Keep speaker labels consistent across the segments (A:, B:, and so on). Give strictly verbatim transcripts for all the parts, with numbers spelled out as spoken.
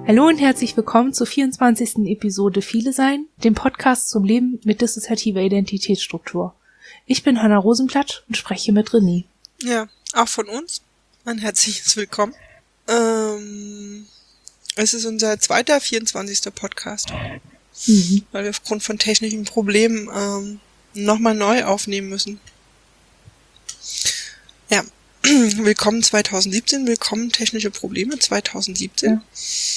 A: Hallo und herzlich willkommen zur vierundzwanzigsten Episode Viele Sein, dem Podcast zum Leben mit dissoziativer Identitätsstruktur. Ich bin Hanna Rosenblatt und spreche mit René.
B: Ja, auch von uns ein herzliches Willkommen. Ähm, es ist unser zweiter vierundzwanzigster Podcast, mhm. weil wir aufgrund von technischen Problemen ähm, nochmal neu aufnehmen müssen. Ja, willkommen zweitausendsiebzehn, willkommen technische Probleme zweitausendsiebzehn. Ja.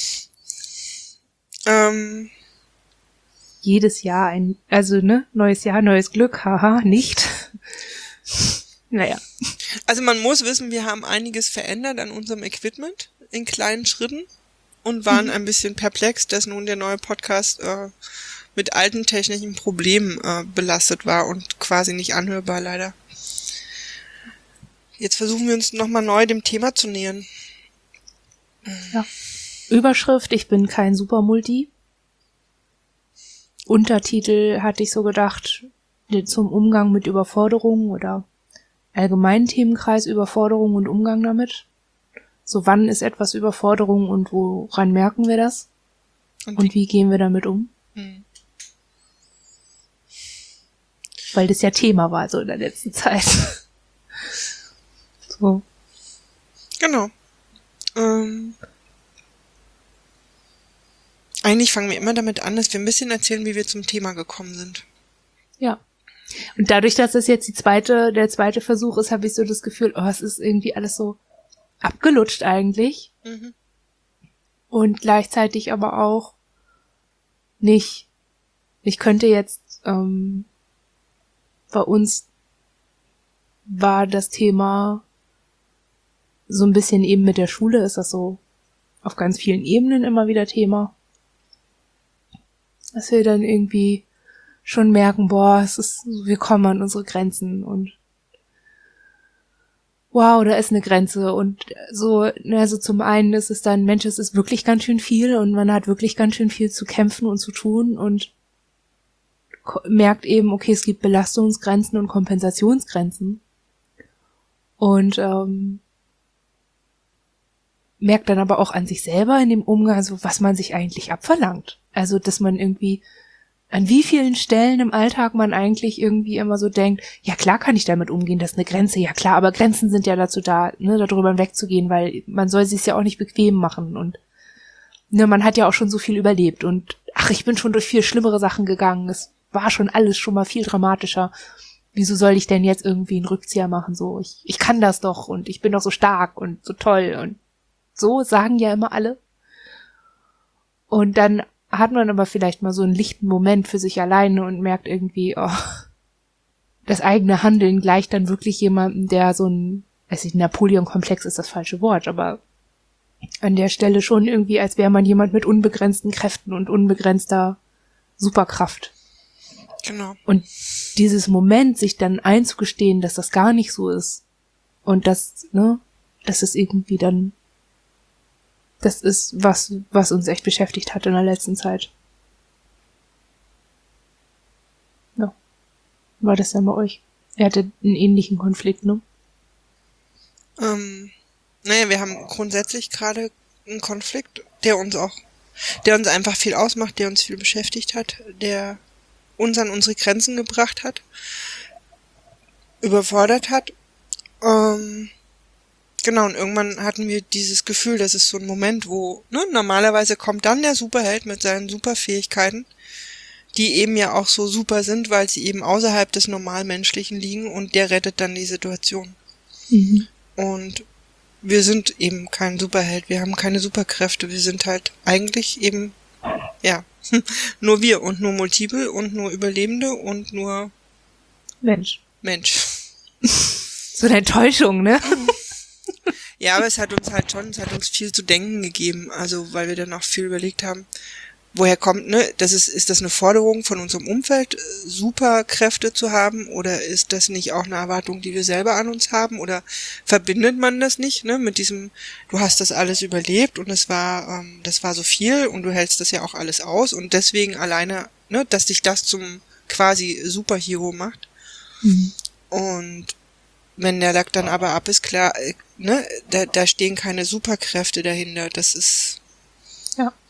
B: Ähm,
A: Jedes Jahr ein, also ne, neues Jahr, neues Glück, haha, nicht. Naja.
B: Also man muss wissen, wir haben einiges verändert an unserem Equipment in kleinen Schritten und waren mhm. ein bisschen perplex, dass nun der neue Podcast äh, mit alten technischen Problemen äh, belastet war und quasi nicht anhörbar leider. Jetzt versuchen wir uns nochmal neu dem Thema zu nähern.
A: Ja. Überschrift, ich bin kein Supermulti. Untertitel hatte ich so gedacht, zum Umgang mit Überforderungen oder allgemeinen Themenkreis Überforderung und Umgang damit. So, wann ist etwas Überforderung und woran merken wir das? Und, und wie, wie gehen wir damit um? Hm. Weil das ja Thema war so in der letzten Zeit. So.
B: Genau. Ähm. Eigentlich fangen wir immer damit an, dass wir ein bisschen erzählen, wie wir zum Thema gekommen sind.
A: Ja. Und dadurch, dass das jetzt die zweite, der zweite Versuch ist, habe ich so das Gefühl, oh, es ist irgendwie alles so abgelutscht eigentlich. Mhm. Und gleichzeitig aber auch nicht. Ich könnte jetzt, ähm, bei uns war das Thema so ein bisschen eben mit der Schule, ist das so auf ganz vielen Ebenen immer wieder Thema. Dass wir dann irgendwie schon merken, boah, es ist, wir kommen an unsere Grenzen und wow, da ist eine Grenze und so, also zum einen ist es dann, Mensch, es ist wirklich ganz schön viel und man hat wirklich ganz schön viel zu kämpfen und zu tun und merkt eben, okay, es gibt Belastungsgrenzen und Kompensationsgrenzen und ähm, merkt dann aber auch an sich selber in dem Umgang, also was man sich eigentlich abverlangt. Also, dass man irgendwie, an wie vielen Stellen im Alltag man eigentlich irgendwie immer so denkt, ja klar kann ich damit umgehen, das ist eine Grenze, ja klar, aber Grenzen sind ja dazu da, ne, darüber hinwegzugehen, weil man soll sich's ja auch nicht bequem machen und ne, man hat ja auch schon so viel überlebt und ach, ich bin schon durch viel schlimmere Sachen gegangen, es war schon alles schon mal viel dramatischer. Wieso soll ich denn jetzt irgendwie einen Rückzieher machen, so, ich, ich kann das doch und ich bin doch so stark und so toll und so sagen ja immer alle. Und dann hat man aber vielleicht mal so einen lichten Moment für sich alleine und merkt irgendwie, oh, das eigene Handeln gleicht dann wirklich jemandem, der so ein, weiß ich, Napoleon-Komplex ist das falsche Wort, aber an der Stelle schon irgendwie, als wäre man jemand mit unbegrenzten Kräften und unbegrenzter Superkraft.
B: Genau.
A: Und dieses Moment, sich dann einzugestehen, dass das gar nicht so ist und dass, ne, dass es irgendwie dann das ist was, was uns echt beschäftigt hat in der letzten Zeit. Ja. War das dann bei euch? Ihr hattet einen ähnlichen Konflikt, ne?
B: Ähm, naja, wir haben grundsätzlich gerade einen Konflikt, der uns auch, der uns einfach viel ausmacht, der uns viel beschäftigt hat, der uns an unsere Grenzen gebracht hat, überfordert hat. Ähm, Genau, und irgendwann hatten wir dieses Gefühl, das ist so ein Moment, wo, ne, normalerweise kommt dann der Superheld mit seinen Superfähigkeiten, die eben ja auch so super sind, weil sie eben außerhalb des Normalmenschlichen liegen und der rettet dann die Situation. Mhm. Und wir sind eben kein Superheld, wir haben keine Superkräfte, wir sind halt eigentlich eben, ja, nur wir und nur Multiple und nur Überlebende und nur
A: Mensch.
B: Mensch.
A: So eine Enttäuschung, ne?
B: Ja, aber es hat uns halt schon, es hat uns viel zu denken gegeben, also weil wir dann auch viel überlegt haben, woher kommt, ne, das ist, ist das eine Forderung von unserem Umfeld, Superkräfte zu haben, oder ist das nicht auch eine Erwartung, die wir selber an uns haben, oder verbindet man das nicht, ne, mit diesem, du hast das alles überlebt und es war, ähm, das war so viel und du hältst das ja auch alles aus und deswegen alleine, ne, dass dich das zum quasi Superhero macht. Mhm. Und wenn der Lack dann aber ab ist, klar, ne, da, da stehen keine Superkräfte dahinter, das ist,
A: ja.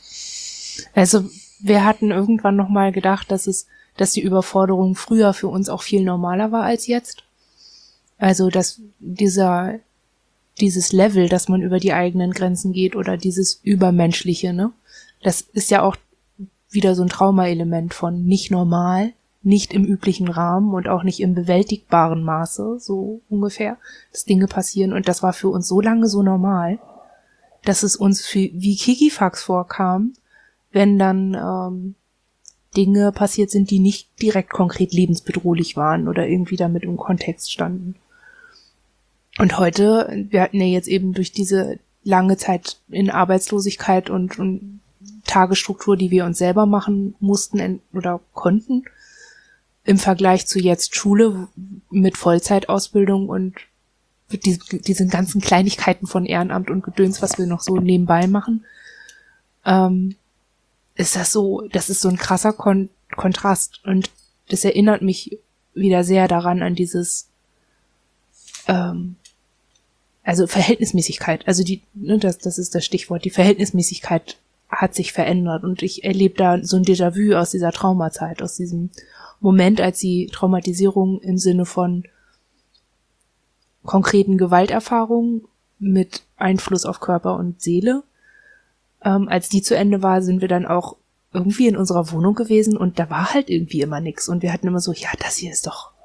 A: Also wir hatten irgendwann nochmal gedacht, dass es, dass die Überforderung früher für uns auch viel normaler war als jetzt. Also dass dieser, dieses Level, dass man über die eigenen Grenzen geht oder dieses Übermenschliche, ne? Das ist ja auch wieder so ein Traumaelement von nicht normal, nicht im üblichen Rahmen und auch nicht im bewältigbaren Maße, so ungefähr, dass Dinge passieren. Und das war für uns so lange so normal, dass es uns für, wie Kikifax vorkam, wenn dann ähm, Dinge passiert sind, die nicht direkt konkret lebensbedrohlich waren oder irgendwie damit im Kontext standen. Und heute, wir hatten ja jetzt eben durch diese lange Zeit in Arbeitslosigkeit und, und Tagesstruktur, die wir uns selber machen mussten oder konnten, im Vergleich zu jetzt Schule mit Vollzeitausbildung und mit diesen, diesen ganzen Kleinigkeiten von Ehrenamt und Gedöns, was wir noch so nebenbei machen, ähm, ist das so, das ist so ein krasser Kon- Kontrast. Und das erinnert mich wieder sehr daran, an dieses, ähm, also Verhältnismäßigkeit. Also die, ne, das, das ist das Stichwort. Die Verhältnismäßigkeit hat sich verändert. Und ich erlebe da so ein Déjà-vu aus dieser Traumazeit, aus diesem Moment, als die Traumatisierung im Sinne von konkreten Gewalterfahrungen mit Einfluss auf Körper und Seele, ähm, als die zu Ende war, sind wir dann auch irgendwie in unserer Wohnung gewesen und da war halt irgendwie immer nix. Und wir hatten immer so, ja, das hier ist doch...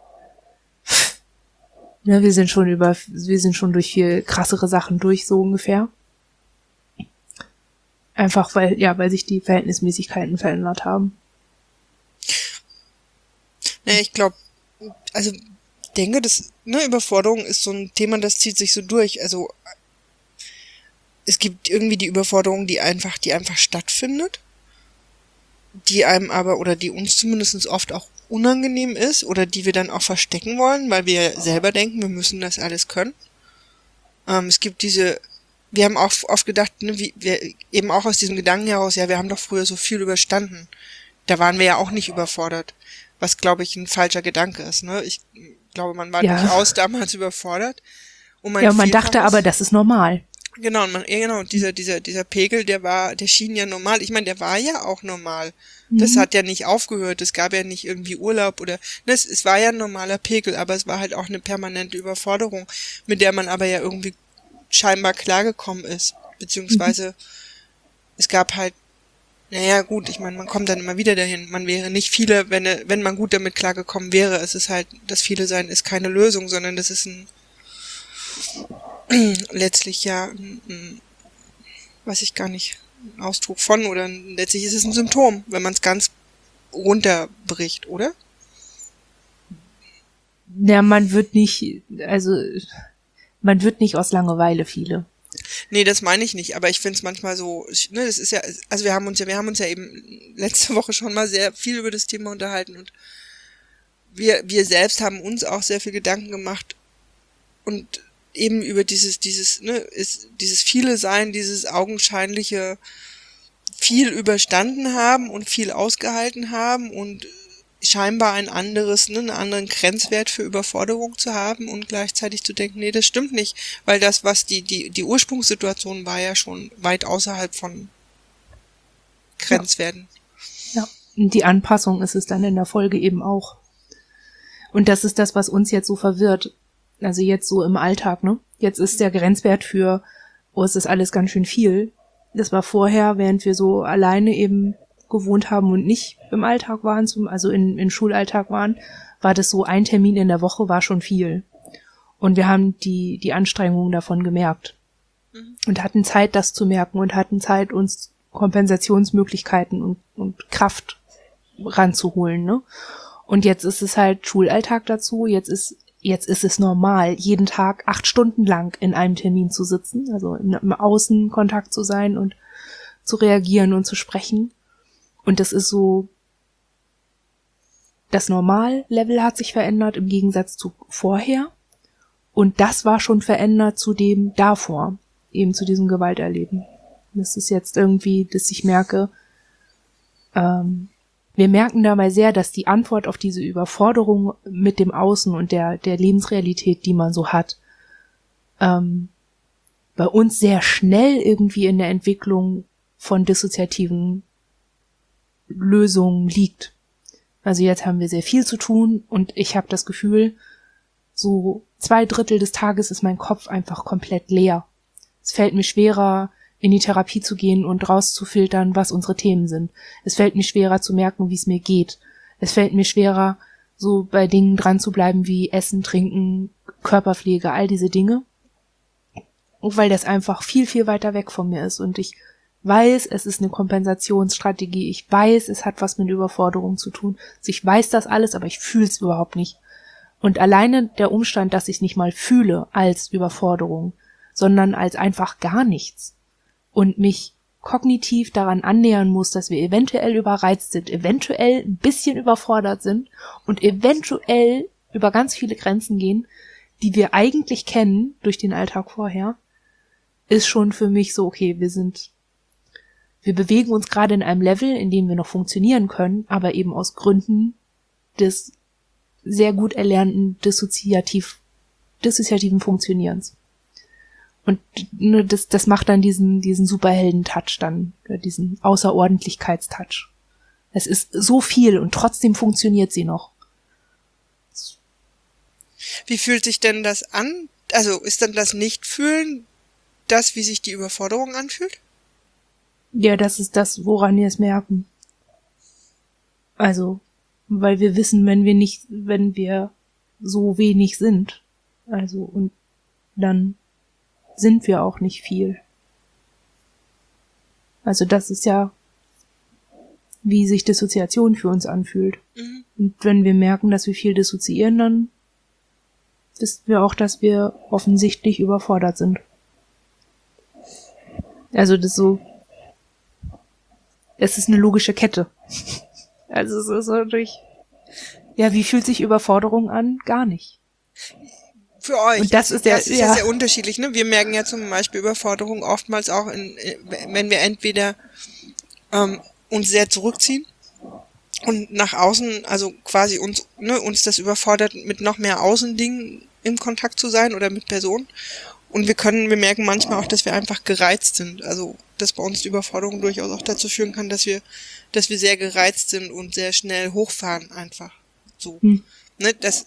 A: Ne, wir sind schon über, wir sind schon durch viel krassere Sachen durch, so ungefähr. Einfach weil, ja, weil sich die Verhältnismäßigkeiten verändert haben.
B: Naja, ich glaube, also ich denke, das, ne, Überforderung ist so ein Thema, das zieht sich so durch. Also es gibt irgendwie die Überforderung, die einfach, die einfach stattfindet, die einem aber, oder die uns zumindest oft auch unangenehm ist oder die wir dann auch verstecken wollen, weil wir selber denken, wir müssen das alles können. Ähm, es gibt diese, wir haben auch oft gedacht, ne, wie, wir eben auch aus diesem Gedanken heraus, ja, wir haben doch früher so viel überstanden. Da waren wir ja auch nicht überfordert, was, glaube ich, ein falscher Gedanke ist. Ne? Ich glaube, man war
A: ja.
B: durchaus damals überfordert. Und man
A: ja, und man dachte aber, das ist normal.
B: Genau, und man, ja, genau, dieser, dieser, dieser Pegel, der war, der schien ja normal. Ich meine, der war ja auch normal. Das
A: Mhm.
B: hat ja nicht aufgehört. Es gab ja nicht irgendwie Urlaub oder, ne, es, es war ja ein normaler Pegel, aber es war halt auch eine permanente Überforderung, mit der man aber ja irgendwie scheinbar klargekommen ist. Beziehungsweise, mhm. es gab halt, naja, gut, ich meine, man kommt dann immer wieder dahin. Man wäre nicht viele, wenn, wenn man gut damit klargekommen wäre. Es ist halt, das Viele sein ist keine Lösung, sondern das ist ein, letztlich ja, ein, ein, weiß ich gar nicht, ein Ausdruck von oder ein, letztlich ist es ein Symptom, wenn man es ganz runterbricht, oder?
A: Ja, man wird nicht, also man wird nicht aus Langeweile viele.
B: Nee, das meine ich nicht, aber ich finde es manchmal so, ne, das ist ja, also wir haben uns ja, wir haben uns ja eben letzte Woche schon mal sehr viel über das Thema unterhalten und wir, wir selbst haben uns auch sehr viel Gedanken gemacht und eben über dieses, dieses, ne, ist, dieses viele Sein, dieses augenscheinliche viel überstanden haben und viel ausgehalten haben und scheinbar ein anderes, ne, einen anderen Grenzwert für Überforderung zu haben und gleichzeitig zu denken, nee, das stimmt nicht, weil das, was die, die, die Ursprungssituation war ja schon weit außerhalb von Grenzwerten.
A: Ja. ja, und die Anpassung ist es dann in der Folge eben auch. Und das ist das, was uns jetzt so verwirrt. Also jetzt so im Alltag, ne? Jetzt ist der Grenzwert für, oh, es ist alles ganz schön viel. Das war vorher, während wir so alleine eben gewohnt haben und nicht im Alltag waren, zum, also in, in Schulalltag waren, war das so, ein Termin in der Woche war schon viel. Und wir haben die, die Anstrengungen davon gemerkt. Mhm. Und hatten Zeit, das zu merken und hatten Zeit, uns Kompensationsmöglichkeiten und, und Kraft ranzuholen, ne? Und jetzt ist es halt Schulalltag dazu, jetzt ist Jetzt ist es normal, jeden Tag acht Stunden lang in einem Termin zu sitzen, also im Außenkontakt zu sein und zu reagieren und zu sprechen. Und das ist so, das Normallevel hat sich verändert im Gegensatz zu vorher. Und das war schon verändert zu dem davor, eben zu diesem Gewalterleben. Das ist jetzt irgendwie, dass ich merke, ähm, wir merken dabei sehr, dass die Antwort auf diese Überforderung mit dem Außen und der, der Lebensrealität, die man so hat, ähm, bei uns sehr schnell irgendwie in der Entwicklung von dissoziativen Lösung liegt. Also jetzt haben wir sehr viel zu tun und ich habe das Gefühl, so zwei Drittel des Tages ist mein Kopf einfach komplett leer. Es fällt mir schwerer, in die Therapie zu gehen und rauszufiltern, was unsere Themen sind. Es fällt mir schwerer zu merken, wie es mir geht. Es fällt mir schwerer, so bei Dingen dran zu bleiben wie Essen, Trinken, Körperpflege, all diese Dinge. Weil das einfach viel, viel weiter weg von mir ist. Und ich weiß, es ist eine Kompensationsstrategie. Ich weiß, es hat was mit Überforderung zu tun. Also ich weiß das alles, aber ich fühle es überhaupt nicht. Und alleine der Umstand, dass ich es nicht mal fühle als Überforderung, sondern als einfach gar nichts und mich kognitiv daran annähern muss, dass wir eventuell überreizt sind, eventuell ein bisschen überfordert sind und eventuell über ganz viele Grenzen gehen, die wir eigentlich kennen durch den Alltag vorher, ist schon für mich so, okay, wir sind, wir bewegen uns gerade in einem Level, in dem wir noch funktionieren können, aber eben aus Gründen des sehr gut erlernten dissoziativ, dissoziativen Funktionierens. Und ne, das, das macht dann diesen, diesen Superhelden-Touch dann, diesen Außerordentlichkeitstouch. Es ist so viel und trotzdem funktioniert sie noch.
B: Wie fühlt sich denn das an? Also ist dann das Nichtfühlen das, wie sich die Überforderung anfühlt?
A: Ja, das ist das, woran wir es merken. Also, weil wir wissen, wenn wir nicht, wenn wir so wenig sind, also und dann sind wir auch nicht viel. Also das ist ja, wie sich Dissoziation für uns anfühlt. Mhm. Und wenn wir merken, dass wir viel dissoziieren, dann wissen wir auch, dass wir offensichtlich überfordert sind. Also das ist so, es ist eine logische Kette. Also es ist natürlich, ja, wie fühlt sich Überforderung an? Gar nicht.
B: Für euch.
A: Und das ist ja,
B: das ist ja, ja sehr unterschiedlich, ne? Wir merken ja zum Beispiel Überforderung oftmals auch, in, wenn wir entweder ähm, uns sehr zurückziehen und nach außen, also quasi uns, ne, uns das überfordert, mit noch mehr Außendingen im Kontakt zu sein oder mit Personen. Und wir können, wir merken manchmal auch, dass wir einfach gereizt sind. Also, dass bei uns die Überforderung durchaus auch dazu führen kann, dass wir, dass wir sehr gereizt sind und sehr schnell hochfahren einfach. So. Hm. Ne, das,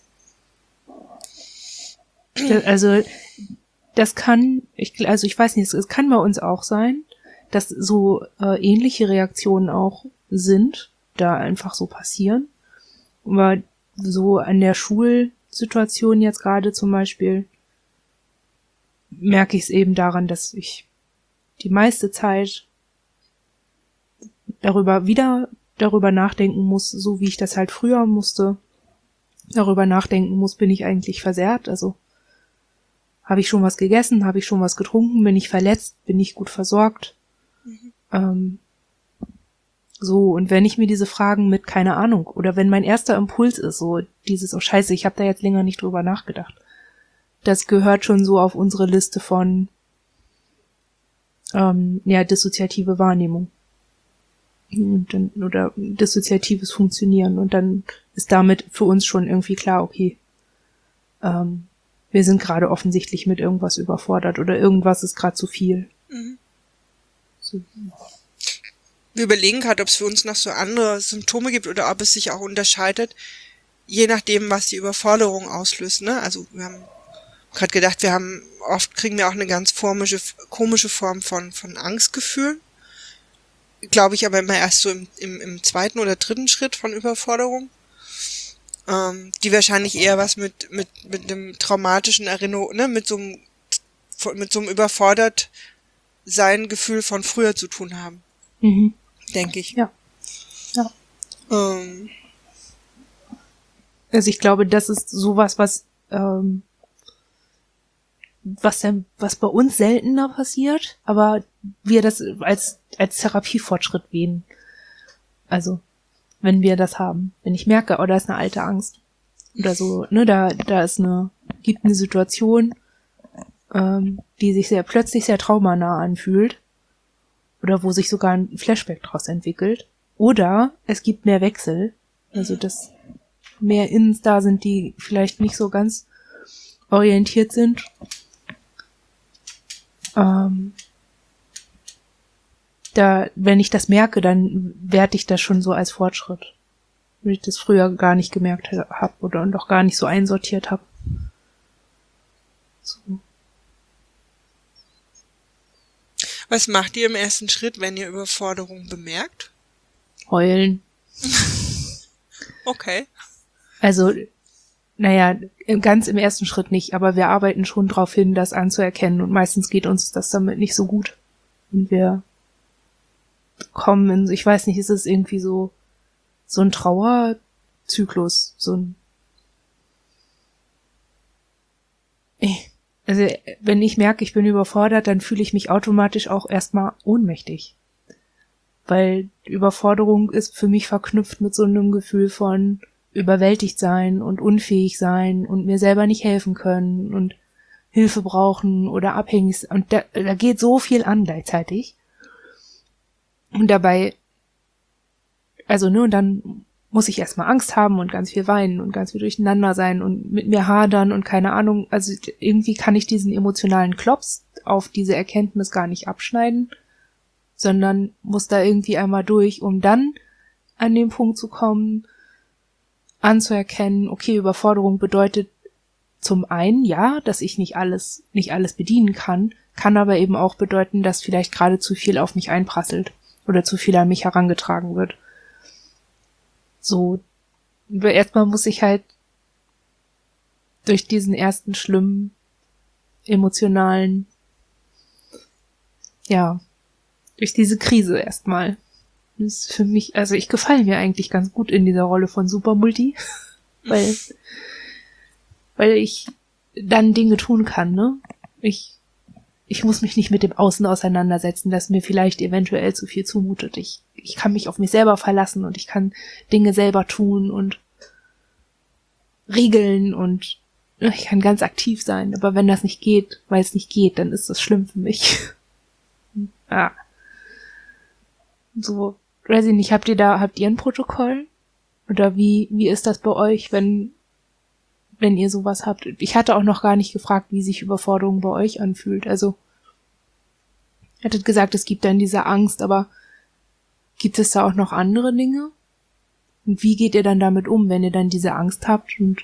A: Also, das kann, ich, also ich weiß nicht, es kann bei uns auch sein, dass so äh, ähnliche Reaktionen auch sind, da einfach so passieren. Aber so an der Schulsituation jetzt gerade zum Beispiel merke ich es eben daran, dass ich die meiste Zeit darüber wieder darüber nachdenken muss, so wie ich das halt früher musste, darüber nachdenken muss, bin ich eigentlich versehrt, also habe ich schon was gegessen, habe ich schon was getrunken, bin ich verletzt, bin ich gut versorgt, mhm. ähm, so, und wenn ich mir diese Fragen mit, keine Ahnung, oder wenn mein erster Impuls ist, so dieses, oh scheiße, ich habe da jetzt länger nicht drüber nachgedacht, das gehört schon so auf unsere Liste von ähm, ja, dissoziative Wahrnehmung und dann, oder dissoziatives Funktionieren, und dann ist damit für uns schon irgendwie klar, okay, ähm, wir sind gerade offensichtlich mit irgendwas überfordert oder irgendwas ist gerade zu viel. Mhm. So.
B: Wir überlegen gerade, ob es für uns noch so andere Symptome gibt oder ob es sich auch unterscheidet, je nachdem, was die Überforderung auslöst. Ne? Also wir haben gerade gedacht, wir haben oft kriegen wir auch eine ganz komische, komische Form von von Angstgefühlen. Glaube ich aber immer erst so im, im, im zweiten oder dritten Schritt von Überforderung. Ähm, die wahrscheinlich eher was mit mit mit einem traumatischen Erinnerung, ne, mit so einem mit so einem überfordert sein Gefühl von früher zu tun haben. Mhm. Denke ich.
A: Ja. Ja.
B: Ähm.
A: Also ich glaube, das ist sowas, was ähm, was denn, was bei uns seltener passiert, aber wir das als als Therapiefortschritt wählen. Also wenn wir das haben, wenn ich merke, oh, da ist eine alte Angst oder so, ne, da da ist eine, gibt eine Situation, ähm, die sich sehr plötzlich sehr traumanah anfühlt oder wo sich sogar ein Flashback draus entwickelt, oder es gibt mehr Wechsel, also dass mehr Innens da sind, die vielleicht nicht so ganz orientiert sind. Ähm, ich da, wenn ich das merke, dann werte ich das schon so als Fortschritt. Wenn ich das früher gar nicht gemerkt habe oder und auch gar nicht so einsortiert habe. So.
B: Was macht ihr im ersten Schritt, wenn ihr Überforderung bemerkt?
A: Heulen.
B: Okay.
A: Also, naja, ganz im ersten Schritt nicht, aber wir arbeiten schon darauf hin, das anzuerkennen und meistens geht uns das damit nicht so gut. Und wir kommen in, ich weiß nicht, ist es irgendwie so, so ein Trauerzyklus, so ein, also, wenn ich merke, ich bin überfordert, dann fühle ich mich automatisch auch erstmal ohnmächtig. Weil Überforderung ist für mich verknüpft mit so einem Gefühl von überwältigt sein und unfähig sein und mir selber nicht helfen können und Hilfe brauchen oder abhängig. Und da, da geht so viel an gleichzeitig. Und dabei, also, ne, und dann muss ich erstmal Angst haben und ganz viel weinen und ganz viel durcheinander sein und mit mir hadern und keine Ahnung. Also irgendwie kann ich diesen emotionalen Klops auf diese Erkenntnis gar nicht abschneiden, sondern muss da irgendwie einmal durch, um dann an den Punkt zu kommen, anzuerkennen, okay, Überforderung bedeutet zum einen, ja, dass ich nicht alles, nicht alles bedienen kann, kann aber eben auch bedeuten, dass vielleicht gerade zu viel auf mich einprasselt oder zu viel an mich herangetragen wird. So, erstmal muss ich halt durch diesen ersten schlimmen, emotionalen, ja, durch diese Krise erstmal. Das ist für mich, also ich gefalle mir eigentlich ganz gut in dieser Rolle von Supermulti, weil, weil ich dann Dinge tun kann, ne? Ich, ich muss mich nicht mit dem Außen auseinandersetzen, das mir vielleicht eventuell zu viel zumutet. Ich, ich kann mich auf mich selber verlassen und ich kann Dinge selber tun und regeln und ich kann ganz aktiv sein. Aber wenn das nicht geht, weil es nicht geht, dann ist das schlimm für mich. Ah. So, weiß ich nicht, habt ihr da, habt ihr ein Protokoll? Oder wie, wie ist das bei euch, wenn, wenn ihr sowas habt? Ich hatte auch noch gar nicht gefragt, wie sich Überforderung bei euch anfühlt. Also, ihr hattet gesagt, es gibt dann diese Angst, aber gibt es da auch noch andere Dinge? Und wie geht ihr dann damit um, wenn ihr dann diese Angst habt? Und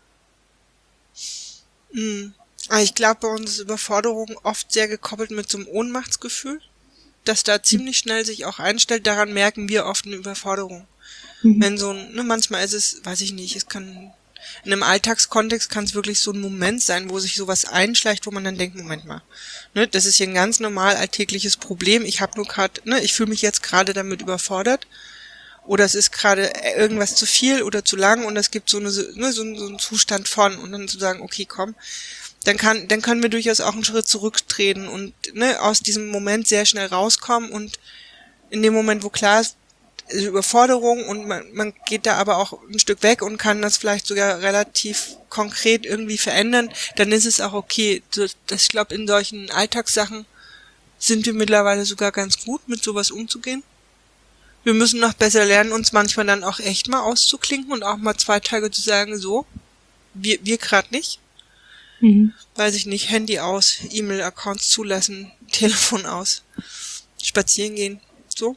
B: Hm. Ich glaube, bei uns ist Überforderung oft sehr gekoppelt mit so einem Ohnmachtsgefühl, dass da ziemlich schnell sich auch einstellt. Daran merken wir oft eine Überforderung.
A: Mhm.
B: Wenn so ein, ne, manchmal ist es, weiß ich nicht, es kann, in einem Alltagskontext kann es wirklich so ein Moment sein, wo sich sowas einschleicht, wo man dann denkt, Moment mal, ne, das ist hier ein ganz normal alltägliches Problem. Ich habe nur gerade, ne, ich fühle mich jetzt gerade damit überfordert. Oder es ist gerade irgendwas zu viel oder zu lang und es gibt so, eine, ne, so, so einen Zustand von und dann zu sagen, okay, komm, dann kann, dann können wir durchaus auch einen Schritt zurücktreten und ne, aus diesem Moment sehr schnell rauskommen und in dem Moment, wo klar ist, ist Überforderung und man, man geht da aber auch ein Stück weg und kann das vielleicht sogar relativ konkret irgendwie verändern, dann ist es auch okay. Das, ich glaube, in solchen Alltagssachen sind wir mittlerweile sogar ganz gut, mit sowas umzugehen. Wir müssen noch besser lernen, uns manchmal dann auch echt mal auszuklinken und auch mal zwei Tage zu sagen, so, wir, wir gerade nicht.
A: mhm.
B: Weiß ich nicht, Handy aus, E-Mail-Accounts zulassen, Telefon aus, spazieren gehen, so.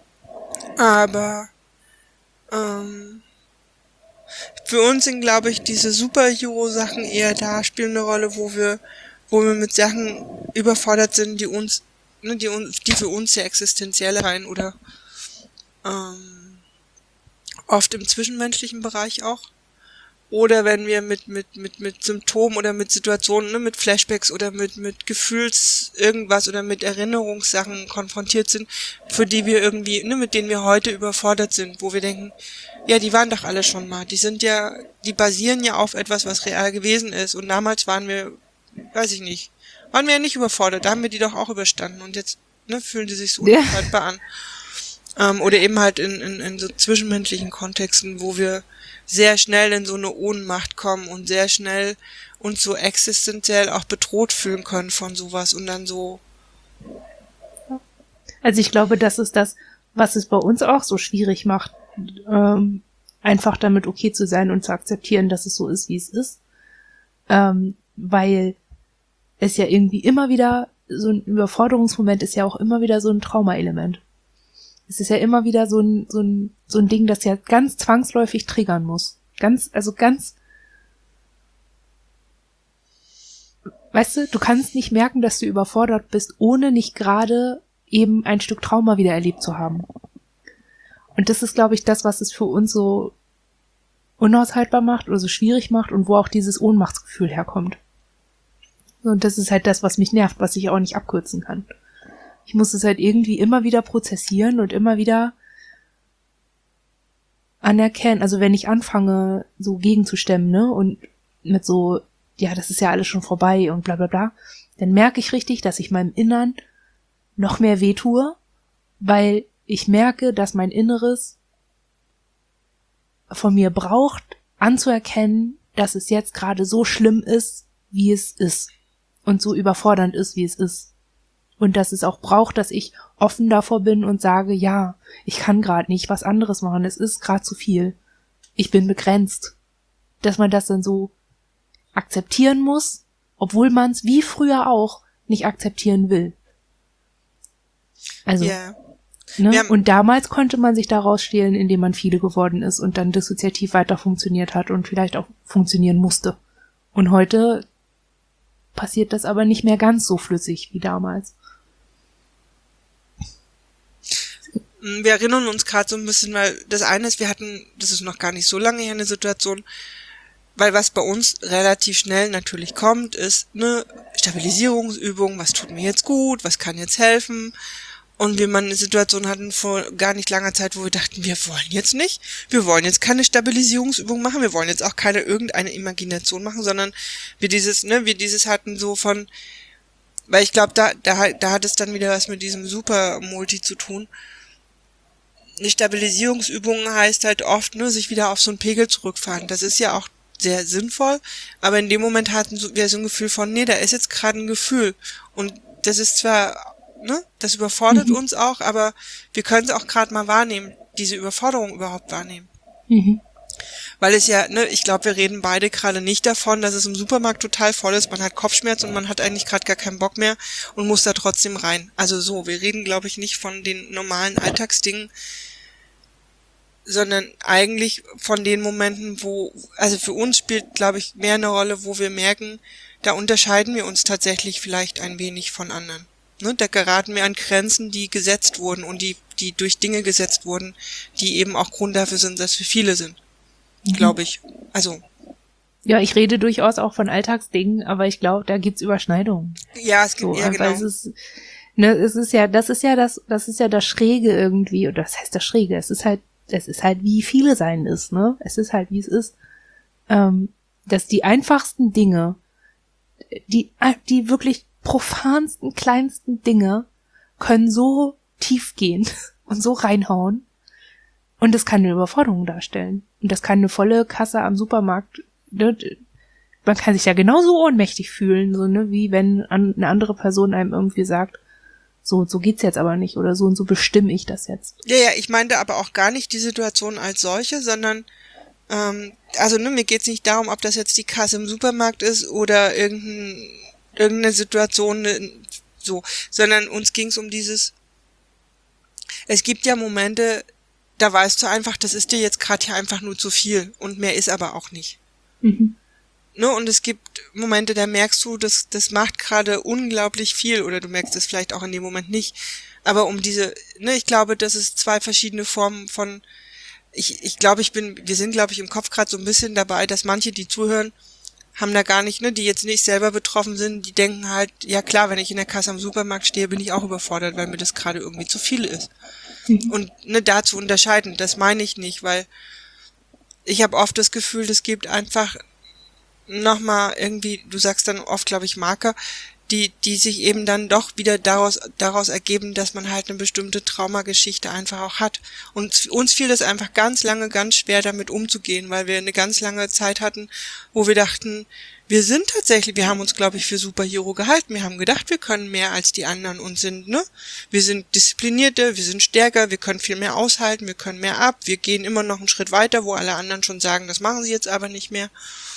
B: Aber ähm, für uns sind, glaube ich, diese Superhero-Sachen eher da, spielen eine Rolle, wo wir, wo wir mit Sachen überfordert sind, die uns, ne, die uns, die für uns sehr existenziell sein oder ähm, oft im zwischenmenschlichen Bereich auch. Oder wenn wir mit, mit, mit, mit Symptomen oder mit Situationen, ne, mit Flashbacks oder mit, mit Gefühls irgendwas oder mit Erinnerungssachen konfrontiert sind, für die wir irgendwie, ne, mit denen wir heute überfordert sind, wo wir denken, ja, die waren doch alle schon mal, die sind ja, die basieren ja auf etwas, was real gewesen ist und damals waren wir, weiß ich nicht, waren wir ja nicht überfordert, da haben wir die doch auch überstanden und jetzt, ne, fühlen die sich so
A: Ja.
B: unhaltbar an. Ähm, oder eben halt in, in, in so zwischenmenschlichen Kontexten, wo wir sehr schnell in so eine Ohnmacht kommen und sehr schnell uns so existenziell auch bedroht fühlen können von sowas und dann so.
A: Also ich glaube, das ist das, was es bei uns auch so schwierig macht, ähm, einfach damit okay zu sein und zu akzeptieren, dass es so ist, wie es ist. Ähm, weil es ja irgendwie immer wieder, so ein Überforderungsmoment ist ja auch immer wieder so ein Traumaelement. Es ist ja immer wieder so ein, so ein, so ein Ding, das ja ganz zwangsläufig triggern muss. Ganz, also ganz, weißt du, du kannst nicht merken, dass du überfordert bist, ohne nicht gerade eben ein Stück Trauma wieder erlebt zu haben. Und das ist, glaube ich, das, was es für uns so unaushaltbar macht oder so schwierig macht und wo auch dieses Ohnmachtsgefühl herkommt. Und das ist halt das, was mich nervt, was ich auch nicht abkürzen kann. Ich muss es halt irgendwie immer wieder prozessieren und immer wieder anerkennen. Also wenn ich anfange, so gegenzustemmen, ne, und mit so, ja, das ist ja alles schon vorbei und bla bla bla, dann merke ich richtig, dass ich meinem Innern noch mehr wehtue, weil ich merke, dass mein Inneres von mir braucht, anzuerkennen, dass es jetzt gerade so schlimm ist, wie es ist. Und so überfordernd ist, wie es ist. Und dass es auch braucht, dass ich offen davor bin und sage, ja, ich kann gerade nicht was anderes machen, es ist gerade zu viel. Ich bin begrenzt. Dass man das dann so akzeptieren muss, obwohl man es wie früher auch nicht akzeptieren will. Also,
B: yeah.
A: ne? Und damals konnte man sich daraus stehlen, indem man viele geworden ist und dann dissoziativ weiter funktioniert hat und vielleicht auch funktionieren musste. Und heute passiert das aber nicht mehr ganz so flüssig wie damals.
B: Wir erinnern uns gerade so ein bisschen, weil das eine ist, wir hatten, das ist noch gar nicht so lange her, eine Situation, weil was bei uns relativ schnell natürlich kommt, ist eine Stabilisierungsübung, was tut mir jetzt gut, was kann jetzt helfen. Und wir mal eine Situation hatten vor gar nicht langer Zeit, wo wir dachten, wir wollen jetzt nicht, wir wollen jetzt keine Stabilisierungsübung machen, wir wollen jetzt auch keine irgendeine Imagination machen, sondern wir dieses, ne, wir dieses hatten so von, weil ich glaube, da, da, da hat es dann wieder was mit diesem Super-Multi zu tun. Eine Stabilisierungsübung heißt halt oft, ne, sich wieder auf so einen Pegel zurückfahren. Das ist ja auch sehr sinnvoll, aber in dem Moment hatten wir so ein Gefühl von, nee, da ist jetzt gerade ein Gefühl. Und das ist zwar, ne, das überfordert mhm. uns auch, aber wir können es auch gerade mal wahrnehmen, diese Überforderung überhaupt wahrnehmen. Mhm. Weil es ja, ne, ich glaube, wir reden beide gerade nicht davon, dass es im Supermarkt total voll ist, man hat Kopfschmerz und man hat eigentlich gerade gar keinen Bock mehr und muss da trotzdem rein. Also so, wir reden, glaube ich, nicht von den normalen Alltagsdingen, sondern eigentlich von den Momenten, wo, also für uns spielt, glaube ich, mehr eine Rolle, wo wir merken, da unterscheiden wir uns tatsächlich vielleicht ein wenig von anderen. Ne, da geraten wir an Grenzen, die gesetzt wurden und die, die durch Dinge gesetzt wurden, die eben auch Grund dafür sind, dass wir viele sind. Mhm. Glaube ich. Also.
A: Ja, ich rede durchaus auch von Alltagsdingen, aber ich glaube, da gibt's Überschneidungen.
B: Ja, es gibt,
A: so,
B: ja, genau.
A: Es ist, ne, es ist ja, das ist ja das, das ist ja das Schräge irgendwie, oder das heißt das Schräge, es ist halt, es ist halt, wie viele sein ist, ne? Es ist halt, wie es ist, ähm, dass die einfachsten Dinge, die, die wirklich profansten, kleinsten Dinge können so tief gehen und so reinhauen und das kann eine Überforderung darstellen. Und das kann eine volle Kasse am Supermarkt, ne? Man kann sich ja genauso ohnmächtig fühlen, so, ne, wie wenn eine andere Person einem irgendwie sagt, so und so geht's jetzt aber nicht oder so und so bestimme ich das jetzt.
B: Ja, ja, ich meinte aber auch gar nicht die Situation als solche, sondern ähm, also ne, mir geht's nicht darum, ob das jetzt die Kasse im Supermarkt ist oder irgendein, irgendeine Situation ne, so, sondern uns ging's um dieses, es gibt ja Momente, da weißt du einfach, das ist dir jetzt gerade hier einfach nur zu viel und mehr ist aber auch nicht. Mhm. Ne, und es gibt Momente, da merkst du, das, das macht gerade unglaublich viel oder du merkst es vielleicht auch in dem Moment nicht. Aber um diese, ne, ich glaube, das ist zwei verschiedene Formen von, ich, ich glaube, ich bin, wir sind, glaube ich, im Kopf gerade so ein bisschen dabei, dass manche, die zuhören, haben da gar nicht, ne, die jetzt nicht selber betroffen sind, die denken halt, ja klar, wenn ich in der Kasse am Supermarkt stehe, bin ich auch überfordert, weil mir das gerade irgendwie zu viel ist. Mhm. Und ne, da zu unterscheiden, das meine ich nicht, weil ich habe oft das Gefühl, das gibt einfach nochmal irgendwie, du sagst dann oft, glaube ich, Marker, die die sich eben dann doch wieder daraus daraus ergeben, dass man halt eine bestimmte Traumageschichte einfach auch hat. Und uns fiel das einfach ganz lange ganz schwer, damit umzugehen, weil wir eine ganz lange Zeit hatten, wo wir dachten, wir sind tatsächlich, wir haben uns, glaube ich, für Superhero gehalten. Wir haben gedacht, wir können mehr als die anderen und sind, ne? Wir sind disziplinierter, wir sind stärker, wir können viel mehr aushalten, wir können mehr ab, wir gehen immer noch einen Schritt weiter, wo alle anderen schon sagen, das machen sie jetzt aber nicht mehr.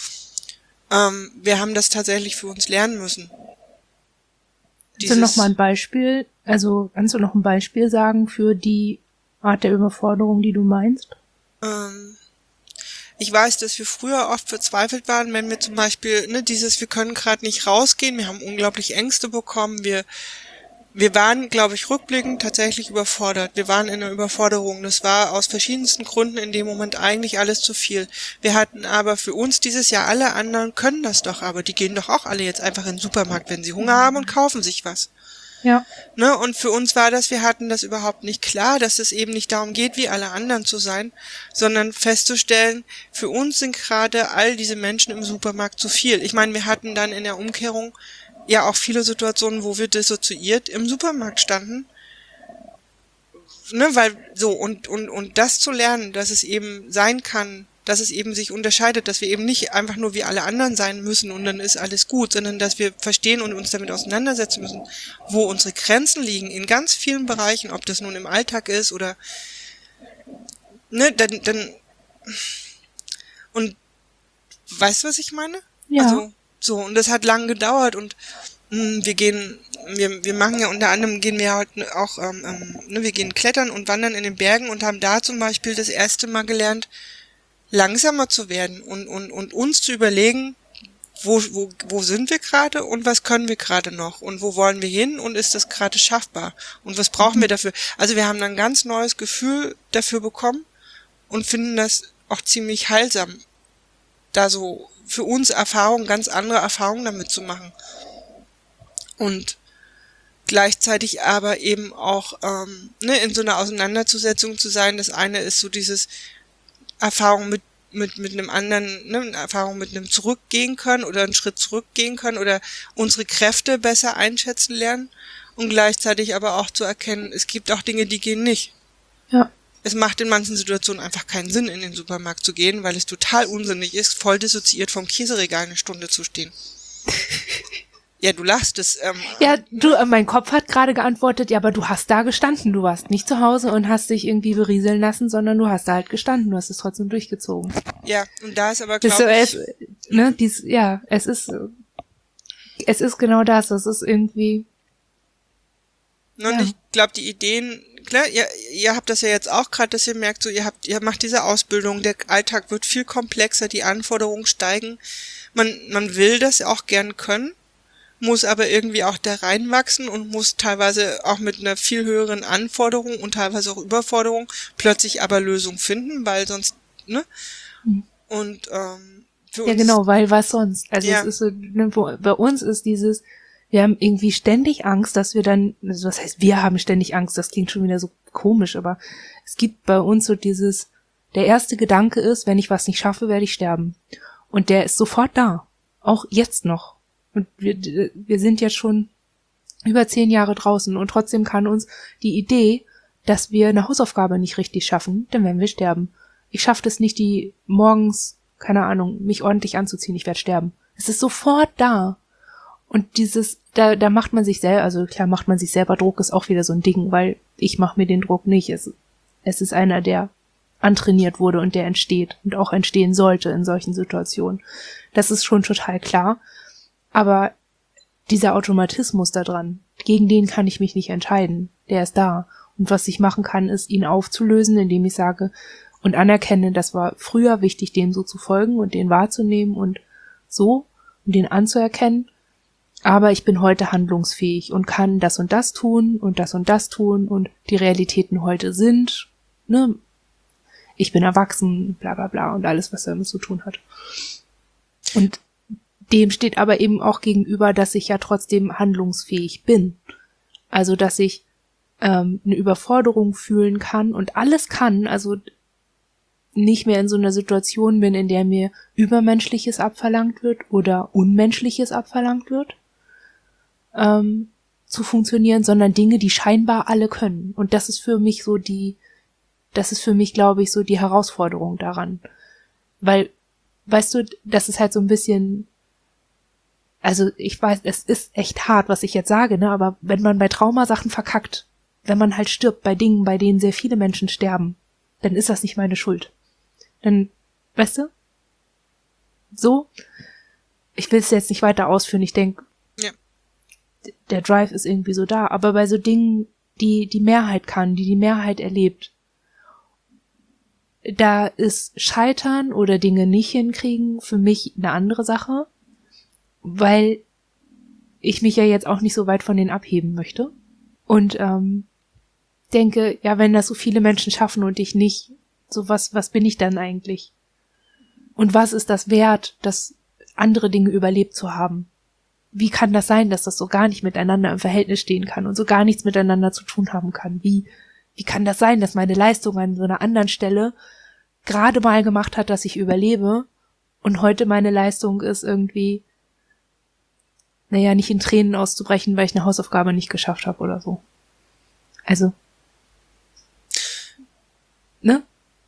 B: Ähm, wir haben das tatsächlich für uns lernen müssen.
A: Kannst du noch mal ein Beispiel, also kannst du noch ein Beispiel sagen für die Art der Überforderung, die du meinst?
B: Ähm, ich weiß, dass wir früher oft verzweifelt waren, wenn wir zum Beispiel, ne, dieses, wir können gerade nicht rausgehen, wir haben unglaublich Ängste bekommen, wir Wir waren, glaube ich, rückblickend tatsächlich überfordert. Wir waren in einer Überforderung. Das war aus verschiedensten Gründen in dem Moment eigentlich alles zu viel. Wir hatten aber für uns dieses Jahr, alle anderen können das doch, aber die gehen doch auch alle jetzt einfach in den Supermarkt, wenn sie Hunger haben und kaufen sich was.
A: Ja.
B: Ne? Und für uns war das, wir hatten das überhaupt nicht klar, dass es eben nicht darum geht, wie alle anderen zu sein, sondern festzustellen, für uns sind gerade all diese Menschen im Supermarkt zu viel. Ich meine, wir hatten dann in der Umkehrung ja auch viele Situationen, wo wir dissoziiert im Supermarkt standen, ne, weil so und und und das zu lernen, dass es eben sein kann, dass es eben sich unterscheidet, dass wir eben nicht einfach nur wie alle anderen sein müssen und dann ist alles gut, sondern dass wir verstehen und uns damit auseinandersetzen müssen, wo unsere Grenzen liegen in ganz vielen Bereichen, ob das nun im Alltag ist oder ne, dann dann und weißt du, was ich meine?
A: Ja.
B: Also so, und das hat lang gedauert und mh, wir gehen, wir wir machen ja unter anderem, gehen wir halt auch, ähm, ähm, ne, wir gehen klettern und wandern in den Bergen und haben da zum Beispiel das erste Mal gelernt, langsamer zu werden und und und uns zu überlegen, wo wo wo sind wir gerade und was können wir gerade noch und wo wollen wir hin und ist das gerade schaffbar und was brauchen mhm. wir dafür? Also wir haben ein ganz neues Gefühl dafür bekommen und finden das auch ziemlich heilsam, da so für uns Erfahrungen, ganz andere Erfahrungen damit zu machen. Und gleichzeitig aber eben auch ähm, ne, in so einer Auseinandersetzung zu sein. Das eine ist so dieses Erfahrung mit mit mit einem anderen, ne, Erfahrung mit einem zurückgehen können oder einen Schritt zurückgehen können oder unsere Kräfte besser einschätzen lernen und gleichzeitig aber auch zu erkennen, es gibt auch Dinge, die gehen nicht.
A: Ja.
B: Es macht in manchen Situationen einfach keinen Sinn, in den Supermarkt zu gehen, weil es total unsinnig ist, voll dissoziiert vom Käseregal eine Stunde zu stehen. Ja, du lachst es. Ähm,
A: ja, du, äh, mein Kopf hat gerade geantwortet, ja, aber du hast da gestanden, du warst nicht zu Hause und hast dich irgendwie berieseln lassen, sondern du hast da halt gestanden, du hast es trotzdem durchgezogen.
B: Ja, und da ist aber,
A: glaube
B: so,
A: ich... Es, ne, dies, ja, es ist, es ist genau das, es ist irgendwie...
B: Und ja. Ich glaube, die Ideen, klar, ihr, ihr habt das ja jetzt auch gerade, dass ihr merkt, so ihr habt, ihr macht diese Ausbildung, der Alltag wird viel komplexer, die Anforderungen steigen. Man, man will das auch gern können, muss aber irgendwie auch da reinwachsen und muss teilweise auch mit einer viel höheren Anforderung und teilweise auch Überforderung plötzlich aber Lösung finden, weil sonst, ne? Mhm. Und ähm, für
A: ja,
B: uns,
A: genau, weil was sonst? Also
B: ja.
A: es ist so, ne, wo, bei uns ist dieses, wir haben irgendwie ständig Angst, dass wir dann, also was heißt, wir haben ständig Angst, das klingt schon wieder so komisch, aber es gibt bei uns so dieses, der erste Gedanke ist, wenn ich was nicht schaffe, werde ich sterben. Und der ist sofort da. Auch jetzt noch. Und wir, wir sind jetzt schon über zehn Jahre draußen und trotzdem kann uns die Idee, dass wir eine Hausaufgabe nicht richtig schaffen, dann werden wir sterben. Ich schaffe es nicht, die morgens, keine Ahnung, mich ordentlich anzuziehen, ich werde sterben. Es ist sofort da. Und dieses, da, da macht man sich selber, also klar macht man sich selber Druck, ist auch wieder so ein Ding, weil ich mache mir den Druck nicht. Es, es ist einer, der antrainiert wurde und der entsteht und auch entstehen sollte in solchen Situationen. Das ist schon total klar. Aber dieser Automatismus da dran, gegen den kann ich mich nicht entscheiden. Der ist da. Und was ich machen kann, ist, ihn aufzulösen, indem ich sage und anerkenne, das war früher wichtig, dem so zu folgen und den wahrzunehmen und so, und den anzuerkennen. Aber ich bin heute handlungsfähig und kann das und das tun und das und das tun und die Realitäten heute sind, ne, ich bin erwachsen, bla bla bla und alles, was damit zu tun hat. Und dem steht aber eben auch gegenüber, dass ich ja trotzdem handlungsfähig bin. Also, dass ich ähm, eine Überforderung fühlen kann und alles kann, also nicht mehr in so einer Situation bin, in der mir Übermenschliches abverlangt wird oder Unmenschliches abverlangt wird, ähm, zu funktionieren, sondern Dinge, die scheinbar alle können. Und das ist für mich so die, das ist für mich, glaube ich, so die Herausforderung daran. Weil, weißt du, das ist halt so ein bisschen, also ich weiß, es ist echt hart, was ich jetzt sage, ne, aber wenn man bei Traumasachen verkackt, wenn man halt stirbt bei Dingen, bei denen sehr viele Menschen sterben, dann ist das nicht meine Schuld. Dann, weißt du, so, ich will es jetzt nicht weiter ausführen, ich denke,
B: ja.
A: der Drive ist irgendwie so da, aber bei so Dingen, die die Mehrheit kann, die die Mehrheit erlebt, da ist Scheitern oder Dinge nicht hinkriegen für mich eine andere Sache, weil ich mich ja jetzt auch nicht so weit von denen abheben möchte. Und ähm, denke, ja, wenn das so viele Menschen schaffen und ich nicht, so was, was bin ich dann eigentlich? Und was ist das wert, das andere Dinge überlebt zu haben? Wie kann das sein, dass das so gar nicht miteinander im Verhältnis stehen kann und so gar nichts miteinander zu tun haben kann? Wie, wie kann das sein, dass meine Leistung an so einer anderen Stelle gerade mal gemacht hat, dass ich überlebe und heute meine Leistung ist irgendwie, naja, nicht in Tränen auszubrechen, weil ich eine Hausaufgabe nicht geschafft habe oder so. Also, ne?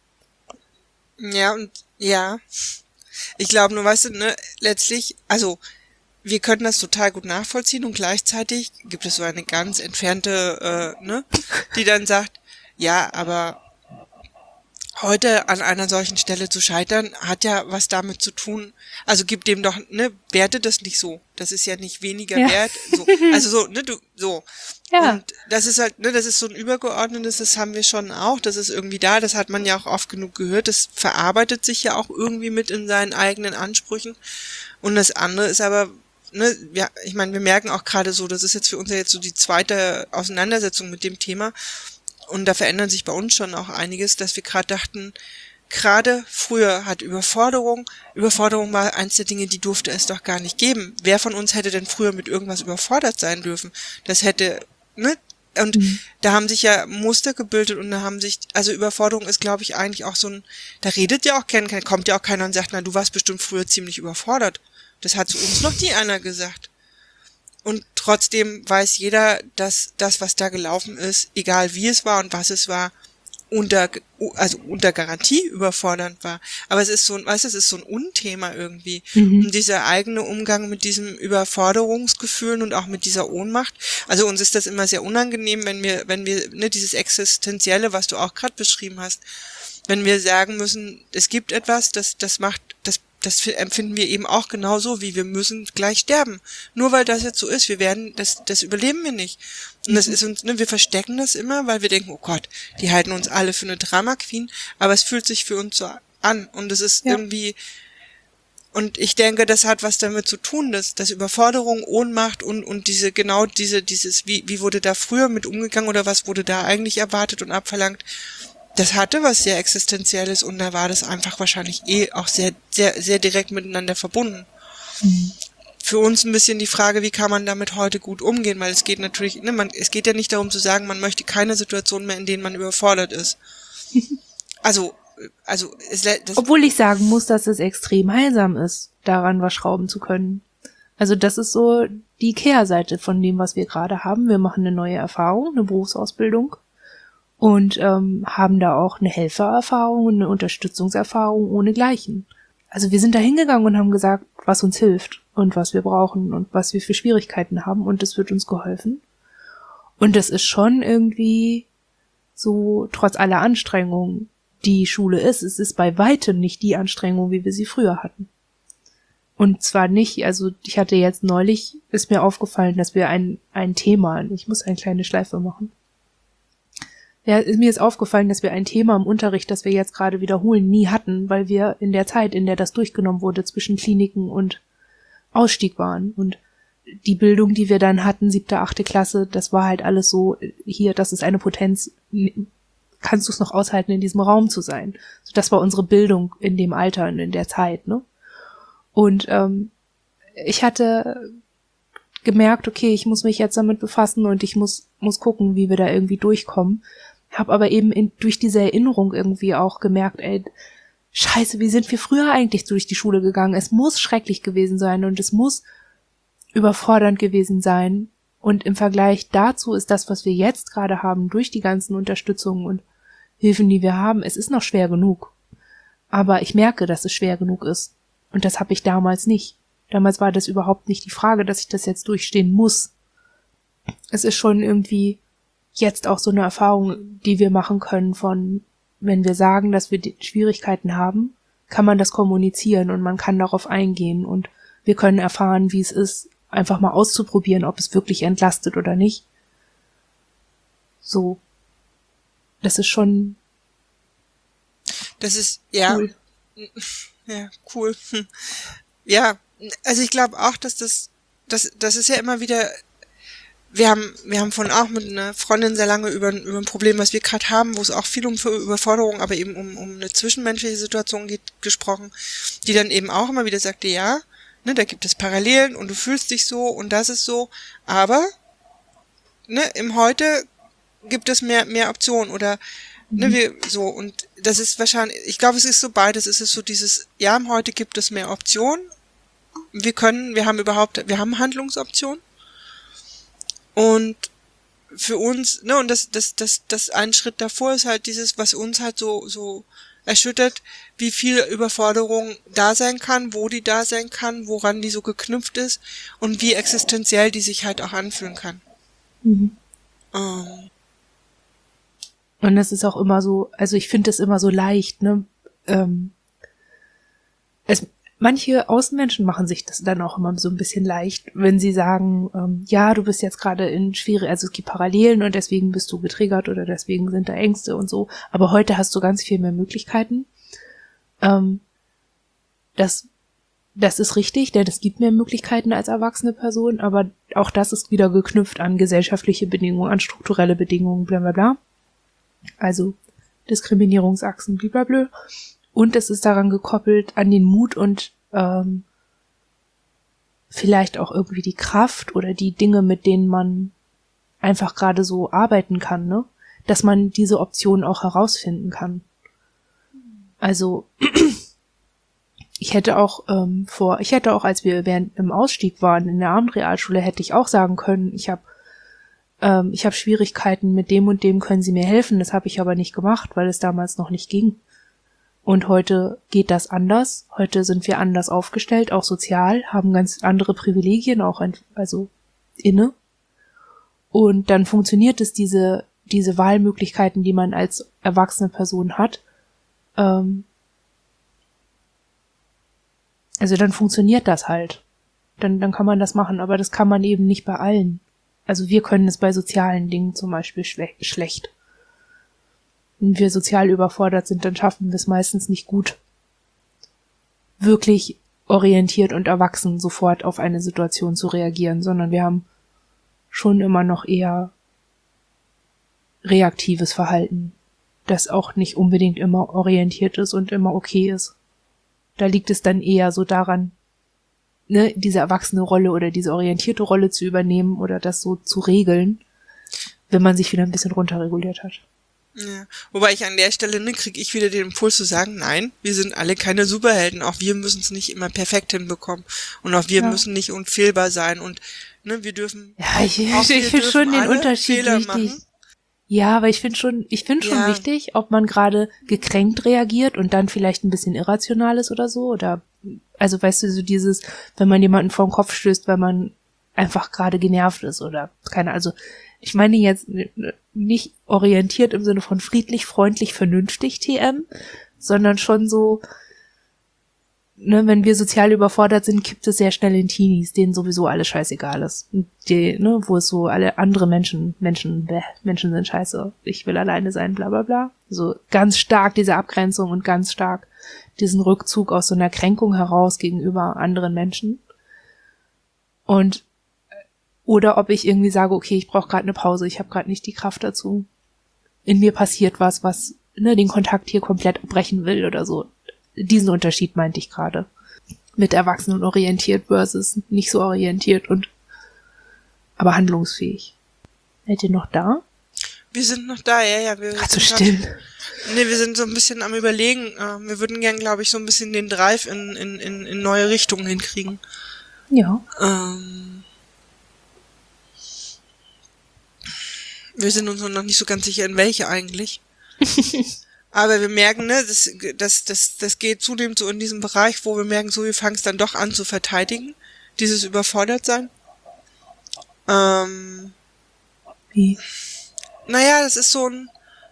B: Ja, und ja, ich glaube nur, weißt du, ne, letztlich, also wir können das total gut nachvollziehen und gleichzeitig gibt es so eine ganz entfernte, äh, ne, die dann sagt, ja, aber heute an einer solchen Stelle zu scheitern, hat ja was damit zu tun, also gibt dem doch, ne, werte das nicht so. Das ist ja nicht weniger
A: Ja.
B: wert. So. Also so, ne, du, so.
A: Ja.
B: Und das ist halt, ne, das ist so ein übergeordnetes, das haben wir schon auch, das ist irgendwie da, das hat man ja auch oft genug gehört, das verarbeitet sich ja auch irgendwie mit in seinen eigenen Ansprüchen. Und das andere ist aber, ne, ja, ich meine, wir merken auch gerade so, das ist jetzt für uns ja jetzt so die zweite Auseinandersetzung mit dem Thema. Und da verändert sich bei uns schon auch einiges, dass wir gerade dachten, gerade früher hat Überforderung, Überforderung war eins der Dinge, die durfte es doch gar nicht geben. Wer von uns hätte denn früher mit irgendwas überfordert sein dürfen? Das hätte, ne? Und mhm. da haben sich ja Muster gebildet und da haben sich, also Überforderung ist, glaube ich, eigentlich auch so ein, da redet ja auch kein, kommt ja auch keiner und sagt, na, du warst bestimmt früher ziemlich überfordert. Das hat zu uns noch nie einer gesagt. Und trotzdem weiß jeder, dass das, was da gelaufen ist, egal wie es war und was es war, unter, also unter Garantie überfordernd war. Aber es ist so ein, weißt du, es ist so ein Unthema irgendwie. Mhm. Und dieser eigene Umgang mit diesem Überforderungsgefühlen und auch mit dieser Ohnmacht. Also uns ist das immer sehr unangenehm, wenn wir, wenn wir, ne, dieses Existenzielle, was du auch gerade beschrieben hast, wenn wir sagen müssen, es gibt etwas, das, das macht, das Das empfinden wir eben auch genauso, wie wir müssen gleich sterben. Nur weil das jetzt so ist, wir werden, das, das überleben wir nicht. Und das ist uns, ne, wir verstecken das immer, weil wir denken, oh Gott, die halten uns alle für eine Drama Queen, aber es fühlt sich für uns so an. Und es ist ja. irgendwie, und ich denke, das hat was damit zu tun, dass, dass Überforderung, Ohnmacht und, und diese, genau diese, dieses, wie, wie wurde da früher mit umgegangen oder was wurde da eigentlich erwartet und abverlangt, das hatte was sehr Existenzielles und da war das einfach wahrscheinlich eh auch sehr, sehr, sehr direkt miteinander verbunden. Mhm. Für uns ein bisschen die Frage, wie kann man damit heute gut umgehen, weil es geht natürlich, ne, man, es geht ja nicht darum zu sagen, man möchte keine Situation mehr, in denen man überfordert ist. Also, also, es, das
A: obwohl ich sagen muss, dass es extrem heilsam ist, daran was schrauben zu können. Also das ist so die Kehrseite von dem, was wir gerade haben. Wir machen eine neue Erfahrung, eine Berufsausbildung. Und ähm, haben da auch eine Helfererfahrung und eine Unterstützungserfahrung ohnegleichen. Also wir sind da hingegangen und haben gesagt, was uns hilft und was wir brauchen und was wir für Schwierigkeiten haben und es wird uns geholfen. Und das ist schon irgendwie so, trotz aller Anstrengungen, die Schule ist, es ist bei weitem nicht die Anstrengung, wie wir sie früher hatten. Und zwar nicht, also ich hatte jetzt neulich, ist mir aufgefallen, dass wir ein ein Thema, ich muss eine kleine Schleife machen, Ja, mir ist aufgefallen, dass wir ein Thema im Unterricht, das wir jetzt gerade wiederholen, nie hatten, weil wir in der Zeit, in der das durchgenommen wurde, zwischen Kliniken und Ausstieg waren. Und die Bildung, die wir dann hatten, siebte, achte Klasse, das war halt alles so, hier, das ist eine Potenz, kannst du es noch aushalten, in diesem Raum zu sein? So, das war unsere Bildung in dem Alter und in der Zeit, ne? Und ähm, ich hatte gemerkt, okay, ich muss mich jetzt damit befassen und ich muss muss gucken, wie wir da irgendwie durchkommen. Hab aber eben in, durch diese Erinnerung irgendwie auch gemerkt, ey, scheiße, wie sind wir früher eigentlich durch die Schule gegangen? Es muss schrecklich gewesen sein und es muss überfordernd gewesen sein. Und im Vergleich dazu ist das, was wir jetzt gerade haben, durch die ganzen Unterstützungen und Hilfen, die wir haben, es ist noch schwer genug. Aber ich merke, dass es schwer genug ist. Und das habe ich damals nicht. Damals war das überhaupt nicht die Frage, dass ich das jetzt durchstehen muss. Es ist schon irgendwie jetzt auch so eine Erfahrung, die wir machen können von, wenn wir sagen, dass wir Schwierigkeiten haben, kann man das kommunizieren und man kann darauf eingehen und wir können erfahren, wie es ist, einfach mal auszuprobieren, ob es wirklich entlastet oder nicht. So. Das ist schon
B: Das ist, ja.
A: Cool.
B: Ja, cool. Hm. Ja, also ich glaube auch, dass das, das, das ist ja immer wieder, wir haben, wir haben vorhin auch mit einer Freundin sehr lange über, über ein Problem, was wir gerade haben, wo es auch viel um Überforderung, aber eben um, um eine zwischenmenschliche Situation geht, gesprochen, die dann eben auch immer wieder sagte, ja, ne, da gibt es Parallelen und du fühlst dich so und das ist so, aber, ne, im Heute gibt es mehr, mehr Optionen oder, mhm. ne, wir, so, und das ist wahrscheinlich, ich glaube, es ist so beides, es ist so dieses, ja, im Heute gibt es mehr Optionen, wir können, wir haben überhaupt, wir haben Handlungsoptionen. Und für uns, ne, und das, das, das, das ein Schritt davor ist halt dieses, was uns halt so, so erschüttert, wie viel Überforderung da sein kann, wo die da sein kann, woran die so geknüpft ist und wie existenziell die sich halt auch anfühlen kann.
A: Mhm.
B: Ähm.
A: Und das ist auch immer so, also ich finde das immer so leicht, ne, ähm, es, manche Außenmenschen machen sich das dann auch immer so ein bisschen leicht, wenn sie sagen, ähm, ja, du bist jetzt gerade in schwere, also es gibt Parallelen und deswegen bist du getriggert oder deswegen sind da Ängste und so. Aber heute hast du ganz viel mehr Möglichkeiten. Ähm, das, das ist richtig, denn es gibt mehr Möglichkeiten als erwachsene Person, aber auch das ist wieder geknüpft an gesellschaftliche Bedingungen, an strukturelle Bedingungen, bla bla bla. Also Diskriminierungsachsen, blablabla. Und es ist daran gekoppelt an den Mut und ähm, vielleicht auch irgendwie die Kraft oder die Dinge, mit denen man einfach gerade so arbeiten kann, ne? Dass man diese Optionen auch herausfinden kann. Also ich hätte auch ähm, vor, ich hätte auch, als wir während im Ausstieg waren in der Abendrealschule, hätte ich auch sagen können, ich habe ähm, ich habe Schwierigkeiten mit dem und dem, können Sie mir helfen? Das habe ich aber nicht gemacht, weil es damals noch nicht ging. Und heute geht das anders. Heute sind wir anders aufgestellt, auch sozial, haben ganz andere Privilegien, auch ein, also inne. Und dann funktioniert es, diese, diese Wahlmöglichkeiten, die man als erwachsene Person hat. Ähm, also dann funktioniert das halt. Dann, dann kann man das machen, aber das kann man eben nicht bei allen. Also wir können es bei sozialen Dingen zum Beispiel schle- schlecht. Wenn wir sozial überfordert sind, dann schaffen wir es meistens nicht gut, wirklich orientiert und erwachsen sofort auf eine Situation zu reagieren, sondern wir haben schon immer noch eher reaktives Verhalten, das auch nicht unbedingt immer orientiert ist und immer okay ist. Da liegt es dann eher so daran, ne, diese erwachsene Rolle oder diese orientierte Rolle zu übernehmen oder das so zu regeln, wenn man sich wieder ein bisschen runterreguliert hat.
B: Ja. Wobei ich an der Stelle, ne, kriege ich wieder den Impuls zu sagen, nein, wir sind alle keine Superhelden, auch wir müssen es nicht immer perfekt hinbekommen und auch wir ja. müssen nicht unfehlbar sein und ne, wir dürfen
A: ja, ich, ich, ich finde schon den Unterschied
B: Fehler
A: wichtig.
B: Machen.
A: Ja, aber ich finde schon, ich finde schon
B: ja.
A: wichtig, ob man gerade gekränkt reagiert und dann vielleicht ein bisschen irrational ist oder so oder also weißt du, so dieses, wenn man jemanden vor den Kopf stößt, weil man einfach gerade genervt ist oder keine, also ich meine jetzt nicht orientiert im Sinne von friedlich, freundlich, vernünftig T M, sondern schon so, ne, wenn wir sozial überfordert sind, kippt es sehr schnell in Teenies, denen sowieso alles scheißegal ist. Die, ne, wo es so alle andere Menschen, Menschen, bäh, Menschen sind scheiße, ich will alleine sein, bla bla bla. So ganz stark diese Abgrenzung und ganz stark diesen Rückzug aus so einer Kränkung heraus gegenüber anderen Menschen. Und oder ob ich irgendwie sage, okay, ich brauche gerade eine Pause, ich habe gerade nicht die Kraft dazu. In mir passiert was, was ne, den Kontakt hier komplett abbrechen will oder so. Diesen Unterschied meinte ich gerade. Mit Erwachsenen orientiert versus nicht so orientiert und aber handlungsfähig. Seid ihr noch da?
B: Wir sind noch da, ja, ja. Wir
A: Ach, so still.
B: Nee, wir sind so ein bisschen am Überlegen. Wir würden gern, glaube ich, so ein bisschen den Drive in, in, in, in neue Richtungen hinkriegen.
A: Ja.
B: Ähm... Wir sind uns noch nicht so ganz sicher, in welche eigentlich. Aber wir merken, ne, das, das, das, das geht zunehmend so in diesem Bereich, wo wir merken, so, wir fangen es dann doch an zu verteidigen. Dieses Überfordertsein. Ähm,
A: Wie?
B: Naja, das ist so ein,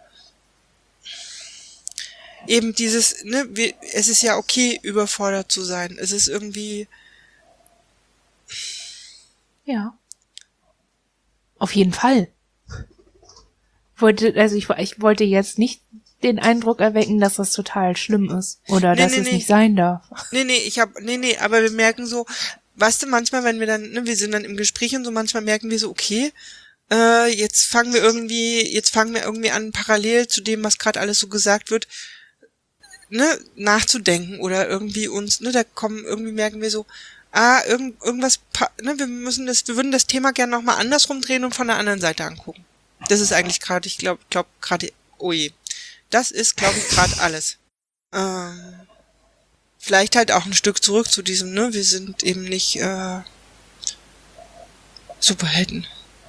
B: eben dieses, ne, wir, es ist ja okay, überfordert zu sein. Es ist irgendwie,
A: ja. Auf jeden Fall. Wollte, also ich, ich wollte jetzt nicht den Eindruck erwecken, dass das total schlimm ist oder
B: Nee,
A: dass
B: nee,
A: es
B: nee.
A: nicht sein darf.
B: Nee, nee, ich hab, nee, nee, aber wir merken so, weißt du, manchmal, wenn wir dann, ne, wir sind dann im Gespräch und so, manchmal merken wir so, okay, äh, jetzt fangen wir irgendwie, jetzt fangen wir irgendwie an, parallel zu dem, was gerade alles so gesagt wird, ne, nachzudenken oder irgendwie uns, ne, da kommen, irgendwie merken wir so, ah, irgend, irgendwas, ne, wir müssen das, wir würden das Thema gerne nochmal andersrum drehen und von der anderen Seite angucken. Das ist eigentlich gerade, ich glaube, glaub gerade, oh je, das ist, glaube ich, gerade alles. Ähm, vielleicht halt auch ein Stück zurück zu diesem, ne, wir sind eben nicht äh, Superhelden.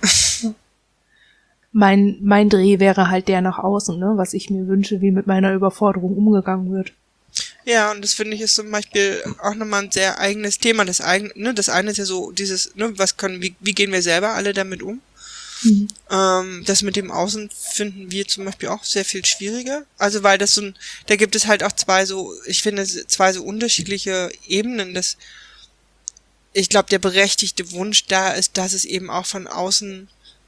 A: Mein, mein Dreh wäre halt der nach außen, ne, was ich mir wünsche, wie mit meiner Überforderung umgegangen wird.
B: Ja, und das finde ich ist zum Beispiel auch nochmal ein sehr eigenes Thema. Das eigene, ne, das eine ist ja so dieses, ne, was können, wie, wie gehen wir selber alle damit um? Mhm. Ähm, das mit dem Außen finden wir zum Beispiel auch sehr viel schwieriger. Also weil das so ein, da gibt es halt auch zwei so, ich finde zwei so unterschiedliche Ebenen. Das, ich glaube, der berechtigte Wunsch da ist, dass es eben auch von außen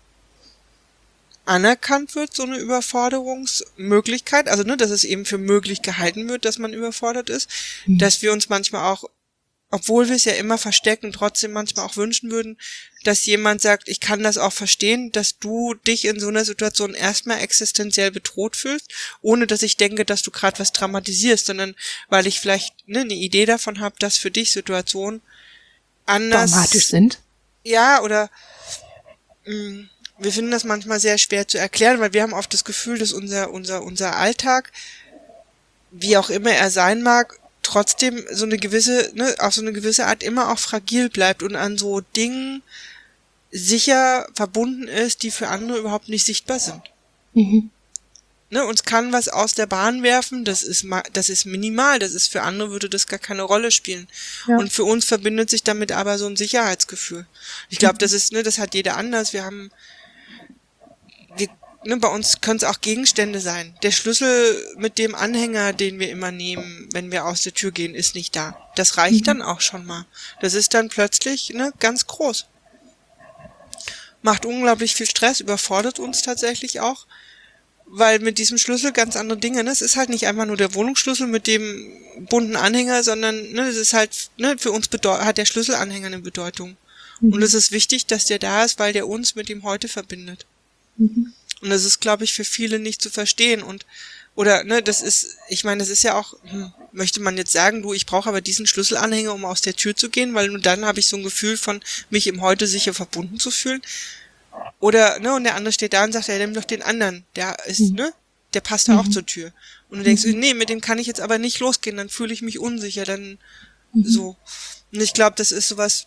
B: anerkannt wird, so eine Überforderungsmöglichkeit, also ne, dass es eben für möglich gehalten wird, dass man überfordert ist, mhm. dass wir uns manchmal auch, obwohl wir es ja immer verstecken, trotzdem manchmal auch wünschen würden, dass jemand sagt, ich kann das auch verstehen, dass du dich in so einer Situation erstmal existenziell bedroht fühlst, ohne dass ich denke, dass du gerade was dramatisierst, sondern weil ich vielleicht ne, eine Idee davon habe, dass für dich Situationen anders
A: dramatisch sind.
B: Ja, oder mh, wir finden das manchmal sehr schwer zu erklären, weil wir haben oft das Gefühl, dass unser unser unser Alltag, wie auch immer er sein mag, trotzdem so eine gewisse, ne, auf so eine gewisse Art immer auch fragil bleibt und an so Dingen sicher verbunden ist, die für andere überhaupt nicht sichtbar sind. Mhm. Ne, uns kann was aus der Bahn werfen, das ist das ist minimal, das ist für andere würde das gar keine Rolle spielen. Ja. Und für uns verbindet sich damit aber so ein Sicherheitsgefühl. Ich glaube, mhm. das ist, ne, das hat jeder anders. Wir haben Wir, ne, bei uns können es auch Gegenstände sein. Der Schlüssel mit dem Anhänger, den wir immer nehmen, wenn wir aus der Tür gehen, ist nicht da. Das reicht mhm. dann auch schon mal. Das ist dann plötzlich ne, ganz groß. Macht unglaublich viel Stress, überfordert uns tatsächlich auch, weil mit diesem Schlüssel ganz andere Dinge, ne, es ist halt nicht einfach nur der Wohnungsschlüssel mit dem bunten Anhänger, sondern ne, es ist halt, ne, für uns bedeu- hat der Schlüsselanhänger eine Bedeutung. Mhm. Und es ist wichtig, dass der da ist, weil der uns mit dem Heute verbindet. Mhm. Und das ist, glaube ich, für viele nicht zu verstehen und oder ne, das ist, ich meine, das ist ja auch, hm, möchte man jetzt sagen, du, ich brauche aber diesen Schlüsselanhänger, um aus der Tür zu gehen, weil nur dann habe ich so ein Gefühl von, mich im Heute sicher verbunden zu fühlen. Oder ne, und der andere steht da und sagt, ja, nimm doch den anderen, der ist, mhm. ne, der passt da mhm. auch zur Tür. Und du denkst, mhm. nee, mit dem kann ich jetzt aber nicht losgehen, dann fühle ich mich unsicher, dann mhm. so. Und ich glaube, das ist sowas,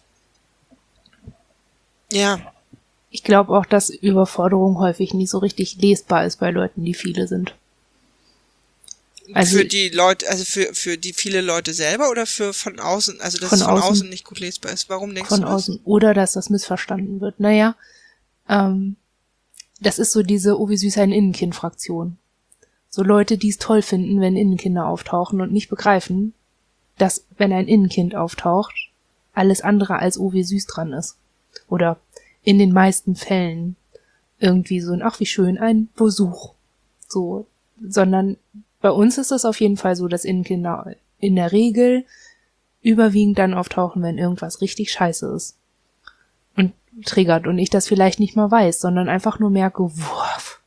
B: ja.
A: Ich glaube auch, dass Überforderung häufig nicht so richtig lesbar ist bei Leuten, die viele sind.
B: Also für die Leute, also für für die viele Leute selber oder für von außen, also dass von es von außen, außen nicht gut lesbar ist. Warum denkst
A: von
B: du das?
A: Von außen. Oder dass das missverstanden wird. Naja, ähm, das ist so diese oh wie süß ein Innenkind-Fraktion. So Leute, die es toll finden, wenn Innenkinder auftauchen und nicht begreifen, dass, wenn ein Innenkind auftaucht, alles andere als oh wie süß dran ist. Oder in den meisten Fällen irgendwie so ein, ach wie schön, ein Besuch. So, sondern bei uns ist es auf jeden Fall so, dass Innenkinder in der Regel überwiegend dann auftauchen, wenn irgendwas richtig scheiße ist. Und triggert und ich das vielleicht nicht mal weiß, sondern einfach nur merke, wurf.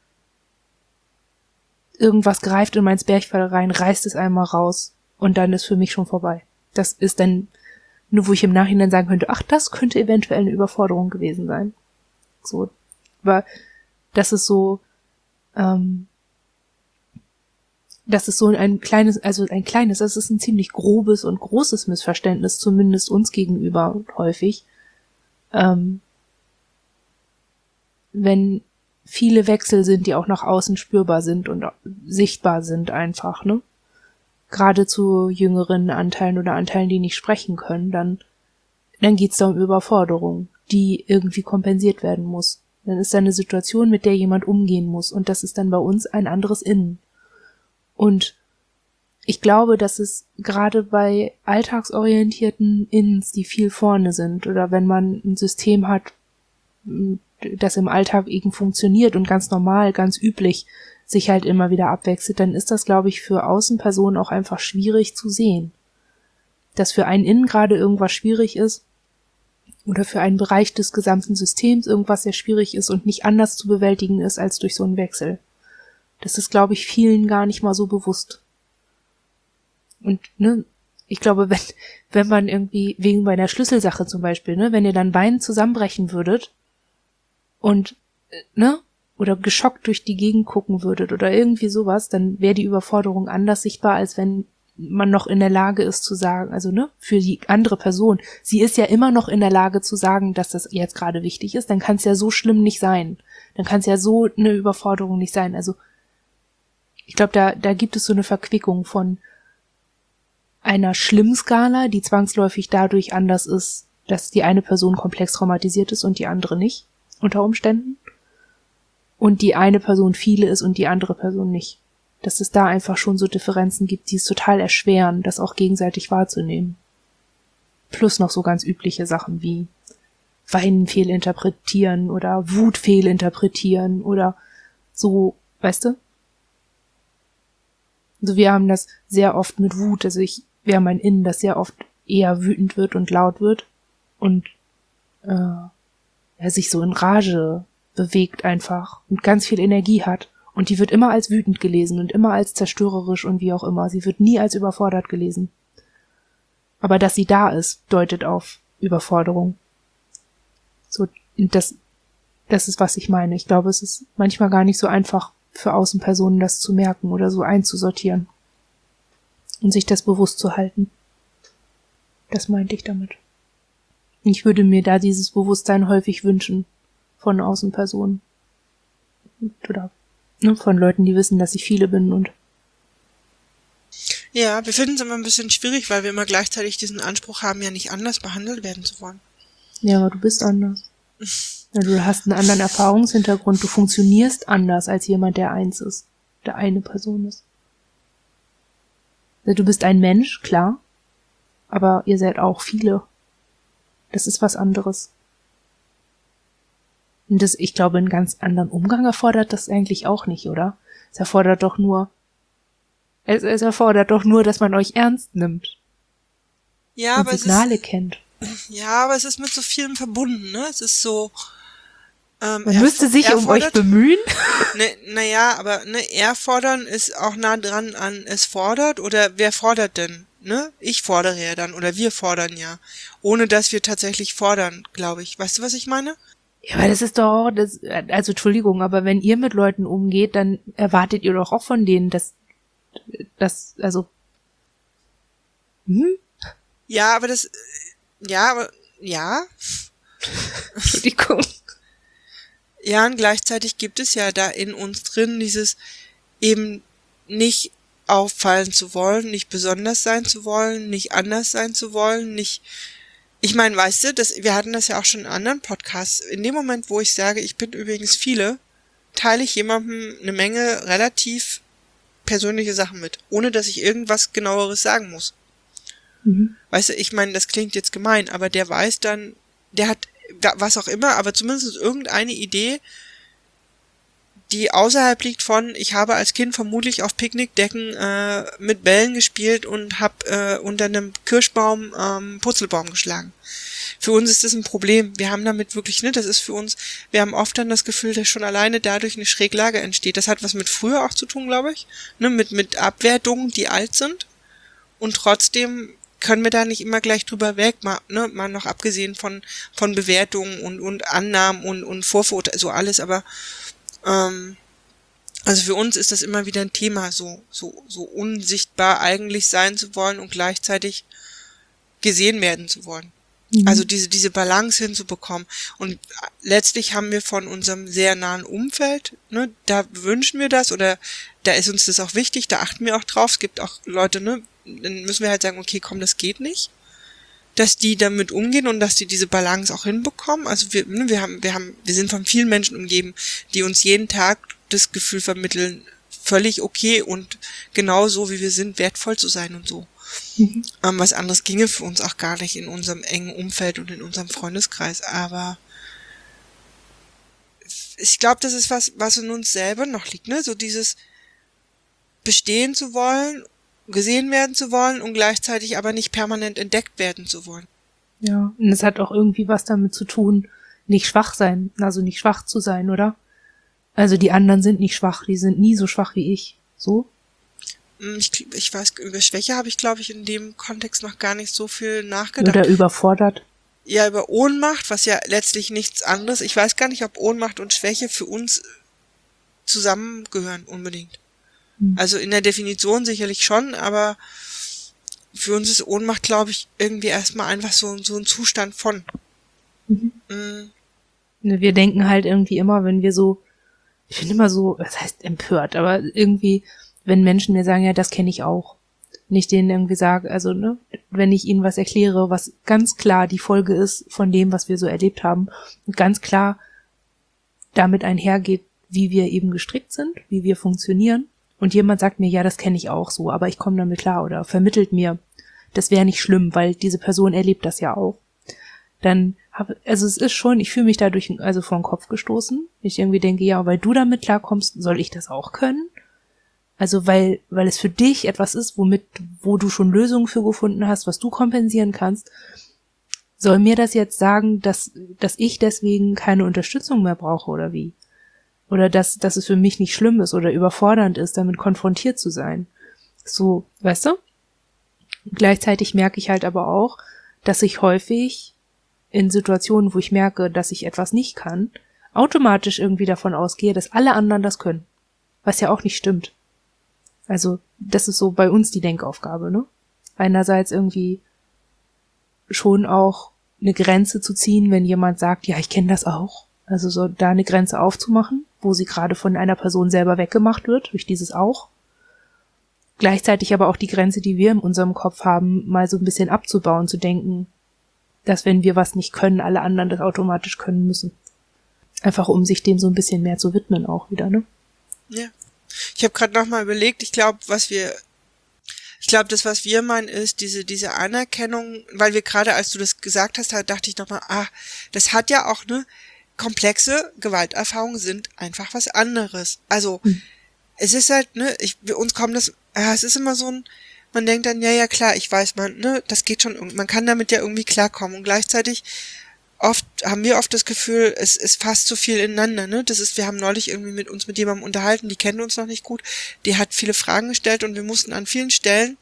A: Irgendwas greift in mein Zwerchfell rein, reißt es einmal raus und dann ist für mich schon vorbei. Das ist dann nur, wo ich im Nachhinein sagen könnte, ach, das könnte eventuell eine Überforderung gewesen sein. So, aber das ist so, ähm, das ist so ein kleines, also ein kleines, das ist ein ziemlich grobes und großes Missverständnis, zumindest uns gegenüber häufig. Ähm, wenn viele Wechsel sind, die auch nach außen spürbar sind und sichtbar sind einfach, ne? Gerade zu jüngeren Anteilen oder Anteilen, die nicht sprechen können, dann, dann geht's da um Überforderung, die irgendwie kompensiert werden muss. Dann ist da eine Situation, mit der jemand umgehen muss und das ist dann bei uns ein anderes Innen. Und ich glaube, dass es gerade bei alltagsorientierten Innens, die viel vorne sind, oder wenn man ein System hat, das im Alltag eben funktioniert und ganz normal, ganz üblich sich halt immer wieder abwechselt, dann ist das, glaube ich, für Außenpersonen auch einfach schwierig zu sehen. Dass für einen innen gerade irgendwas schwierig ist oder für einen Bereich des gesamten Systems irgendwas sehr schwierig ist und nicht anders zu bewältigen ist als durch so einen Wechsel. Das ist, glaube ich, vielen gar nicht mal so bewusst. Und, ne, ich glaube, wenn, wenn man irgendwie, wegen bei einer Schlüsselsache zum Beispiel, ne, wenn ihr dann weinend zusammenbrechen würdet und, ne, oder geschockt durch die Gegend gucken würdet oder irgendwie sowas, dann wäre die Überforderung anders sichtbar, als wenn man noch in der Lage ist zu sagen, also, ne, für die andere Person, sie ist ja immer noch in der Lage zu sagen, dass das jetzt gerade wichtig ist, dann kann es ja so schlimm nicht sein. Dann kann es ja so eine Überforderung nicht sein. Also, ich glaube, da, da gibt es so eine Verquickung von einer Schlimmskala, die zwangsläufig dadurch anders ist, dass die eine Person komplex traumatisiert ist und die andere nicht, unter Umständen. Und die eine Person viele ist und die andere Person nicht. Dass es da einfach schon so Differenzen gibt, die es total erschweren, das auch gegenseitig wahrzunehmen. Plus noch so ganz übliche Sachen wie Weinen fehlinterpretieren oder Wut fehlinterpretieren oder so, weißt du? Also wir haben das sehr oft mit Wut, also ich, wir haben ein Innen, das sehr oft eher wütend wird und laut wird und äh, er sich so in Rage bewegt einfach und ganz viel Energie hat. Und die wird immer als wütend gelesen und immer als zerstörerisch und wie auch immer. Sie wird nie als überfordert gelesen. Aber dass sie da ist, deutet auf Überforderung. So, das, das ist, was ich meine. Ich glaube, es ist manchmal gar nicht so einfach für Außenpersonen, das zu merken oder so einzusortieren. Und sich das bewusst zu halten. Das meinte ich damit. Ich würde mir da dieses Bewusstsein häufig wünschen von Außenpersonen. Oder ne, von Leuten, die wissen, dass ich viele bin und
B: ja, wir finden es immer ein bisschen schwierig, weil wir immer gleichzeitig diesen Anspruch haben, ja nicht anders behandelt werden zu wollen.
A: Ja, aber du bist anders. Ja, du hast einen anderen Erfahrungshintergrund, du funktionierst anders als jemand, der eins ist, der eine Person ist. Du bist ein Mensch, klar, aber ihr seid auch viele. Das ist was anderes. Und das, ich glaube, einen ganz anderen Umgang erfordert das eigentlich auch nicht, oder? Es erfordert doch nur, es, es erfordert doch nur, dass man euch ernst nimmt.
B: Ja,
A: und
B: aber
A: Signale
B: es ist,
A: kennt.
B: Ja, aber es ist mit so vielem verbunden, ne? Es ist so, ähm,
A: Man müsste sich um euch bemühen.
B: Ne, naja, aber ne, er fordern ist auch nah dran an es fordert oder wer fordert denn? Ne? Ich fordere ja dann oder wir fordern ja. Ohne dass wir tatsächlich fordern, glaube ich. Weißt du, was ich meine?
A: Ja, aber das ist doch, das, also Entschuldigung, aber wenn ihr mit Leuten umgeht, dann erwartet ihr doch auch von denen, dass, dass, also, hm?
B: Ja, aber das, ja, aber, ja.
A: Entschuldigung.
B: Ja, und gleichzeitig gibt es ja da in uns drin dieses eben nicht auffallen zu wollen, nicht besonders sein zu wollen, nicht anders sein zu wollen, nicht, ich meine, weißt du, das, wir hatten das ja auch schon in anderen Podcasts. In dem Moment, wo ich sage, ich bin übrigens viele, teile ich jemandem eine Menge relativ persönliche Sachen mit, ohne dass ich irgendwas Genaueres sagen muss. Mhm. Weißt du, ich meine, das klingt jetzt gemein, aber der weiß dann, der hat was auch immer, aber zumindest irgendeine Idee, die außerhalb liegt von, ich habe als Kind vermutlich auf Picknickdecken äh, mit Bällen gespielt und habe äh, unter einem Kirschbaum ähm, Purzelbaum geschlagen. Für uns ist das ein Problem. Wir haben damit wirklich, ne, das ist für uns, wir haben oft dann das Gefühl, dass schon alleine dadurch eine Schräglage entsteht. Das hat was mit früher auch zu tun, glaube ich, ne, mit mit Abwertungen, die alt sind. Und trotzdem können wir da nicht immer gleich drüber weg, mal, ne, mal noch abgesehen von von Bewertungen und und Annahmen und und Vorverurteilen, so alles, aber ähm, also für uns ist das immer wieder ein Thema, so so so unsichtbar eigentlich sein zu wollen und gleichzeitig gesehen werden zu wollen. Mhm. Also diese diese Balance hinzubekommen. Und letztlich haben wir von unserem sehr nahen Umfeld, ne, da wünschen wir das oder da ist uns das auch wichtig, da achten wir auch drauf. Es gibt auch Leute, ne, dann müssen wir halt sagen, okay, komm, das geht nicht. Dass die damit umgehen und dass die diese Balance auch hinbekommen. Also wir, ne, wir haben, wir haben, wir sind von vielen Menschen umgeben, die uns jeden Tag das Gefühl vermitteln, völlig okay und genau so, wie wir sind, wertvoll zu sein und so. Mhm. Ähm, was anderes ginge für uns auch gar nicht in unserem engen Umfeld und in unserem Freundeskreis. Aber ich glaube, das ist was, was in uns selber noch liegt, ne? So dieses bestehen zu wollen, gesehen werden zu wollen und gleichzeitig aber nicht permanent entdeckt werden zu wollen.
A: Ja, und es hat auch irgendwie was damit zu tun, nicht schwach sein, also nicht schwach zu sein, oder? Also die anderen sind nicht schwach, die sind nie so schwach wie ich. So?
B: Ich, ich weiß, über Schwäche habe ich, glaube ich, in dem Kontext noch gar nicht so viel nachgedacht.
A: Oder überfordert.
B: Ja, über Ohnmacht, was ja letztlich nichts anderes. Ich weiß gar nicht, ob Ohnmacht und Schwäche für uns zusammengehören unbedingt. Hm. Also in der Definition sicherlich schon, aber für uns ist Ohnmacht, glaube ich, irgendwie erstmal einfach so, so ein Zustand von. Mhm. Mhm.
A: Wir denken halt irgendwie immer, wenn wir so, ich finde immer so, das heißt empört, aber irgendwie, wenn Menschen mir sagen, ja, das kenne ich auch. Nicht denen irgendwie sage, also, ne, wenn ich ihnen was erkläre, was ganz klar die Folge ist von dem, was wir so erlebt haben, und ganz klar damit einhergeht, wie wir eben gestrickt sind, wie wir funktionieren, und jemand sagt mir, ja, das kenne ich auch so, aber ich komme damit klar, oder vermittelt mir, das wäre nicht schlimm, weil diese Person erlebt das ja auch. Dann habe, also es ist schon, ich fühle mich dadurch also vor den Kopf gestoßen. Ich irgendwie denke, ja, weil du damit klarkommst, soll ich das auch können? Also weil, weil es für dich etwas ist, womit, wo du schon Lösungen für gefunden hast, was du kompensieren kannst, soll mir das jetzt sagen, dass, dass ich deswegen keine Unterstützung mehr brauche oder wie? Oder dass, dass es für mich nicht schlimm ist oder überfordernd ist, damit konfrontiert zu sein. So, weißt du? Gleichzeitig merke ich halt aber auch, dass ich häufig in Situationen, wo ich merke, dass ich etwas nicht kann, automatisch irgendwie davon ausgehe, dass alle anderen das können. Was ja auch nicht stimmt. Also, das ist so bei uns die Denkaufgabe, ne? Einerseits irgendwie schon auch eine Grenze zu ziehen, wenn jemand sagt, ja, ich kenne das auch. Also so da eine Grenze aufzumachen, wo sie gerade von einer Person selber weggemacht wird, durch dieses auch. Gleichzeitig aber auch die Grenze, die wir in unserem Kopf haben, mal so ein bisschen abzubauen, zu denken, dass wenn wir was nicht können, alle anderen das automatisch können müssen. Einfach um sich dem so ein bisschen mehr zu widmen auch wieder, ne?
B: Ja. Ich habe gerade nochmal überlegt, ich glaube, was wir, ich glaube, das, was wir meinen, ist diese diese Anerkennung, weil wir gerade, als du das gesagt hast, da dachte ich nochmal, ah, das hat ja auch, ne, komplexe Gewalterfahrungen sind einfach was anderes. Also, hm. es ist halt, ne, ich, wir uns kommt das, ja, es ist immer so ein, man denkt dann, ja, ja, klar, ich weiß, man, ne, das geht schon, man kann damit ja irgendwie klarkommen und gleichzeitig oft, haben wir oft das Gefühl, es ist fast zu viel ineinander, ne, das ist, wir haben neulich irgendwie mit uns mit jemandem unterhalten, die kennt uns noch nicht gut, die hat viele Fragen gestellt und wir mussten an vielen Stellen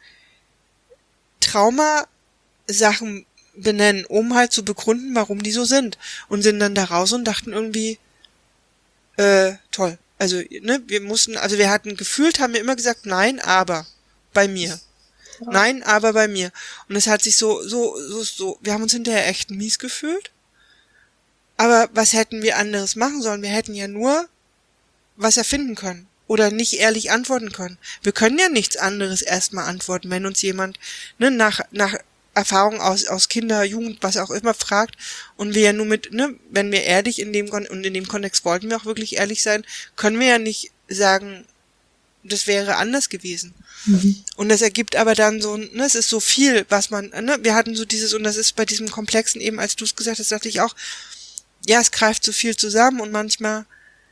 B: Trauma-Sachen benennen, um halt zu begründen, warum die so sind und sind dann da raus und dachten irgendwie, äh, toll, also, ne, wir mussten, also wir hatten gefühlt, haben wir immer gesagt, nein, aber bei mir. Ja. Nein, aber bei mir. Und es hat sich so, so, so, so, wir haben uns hinterher echt mies gefühlt. Aber was hätten wir anderes machen sollen? Wir hätten ja nur was erfinden können. Oder nicht ehrlich antworten können. Wir können ja nichts anderes erstmal antworten, wenn uns jemand, ne, nach, nach Erfahrung aus, aus Kinder, Jugend, was auch immer fragt. Und wir ja nur mit, ne, wenn wir ehrlich in dem, und in dem Kontext wollten wir auch wirklich ehrlich sein, können wir ja nicht sagen, das wäre anders gewesen. Mhm. Und das ergibt aber dann so, ne, es ist so viel, was man, ne, wir hatten so dieses, und das ist bei diesem Komplexen eben, als du es gesagt hast, dachte ich auch, ja, es greift so viel zusammen und manchmal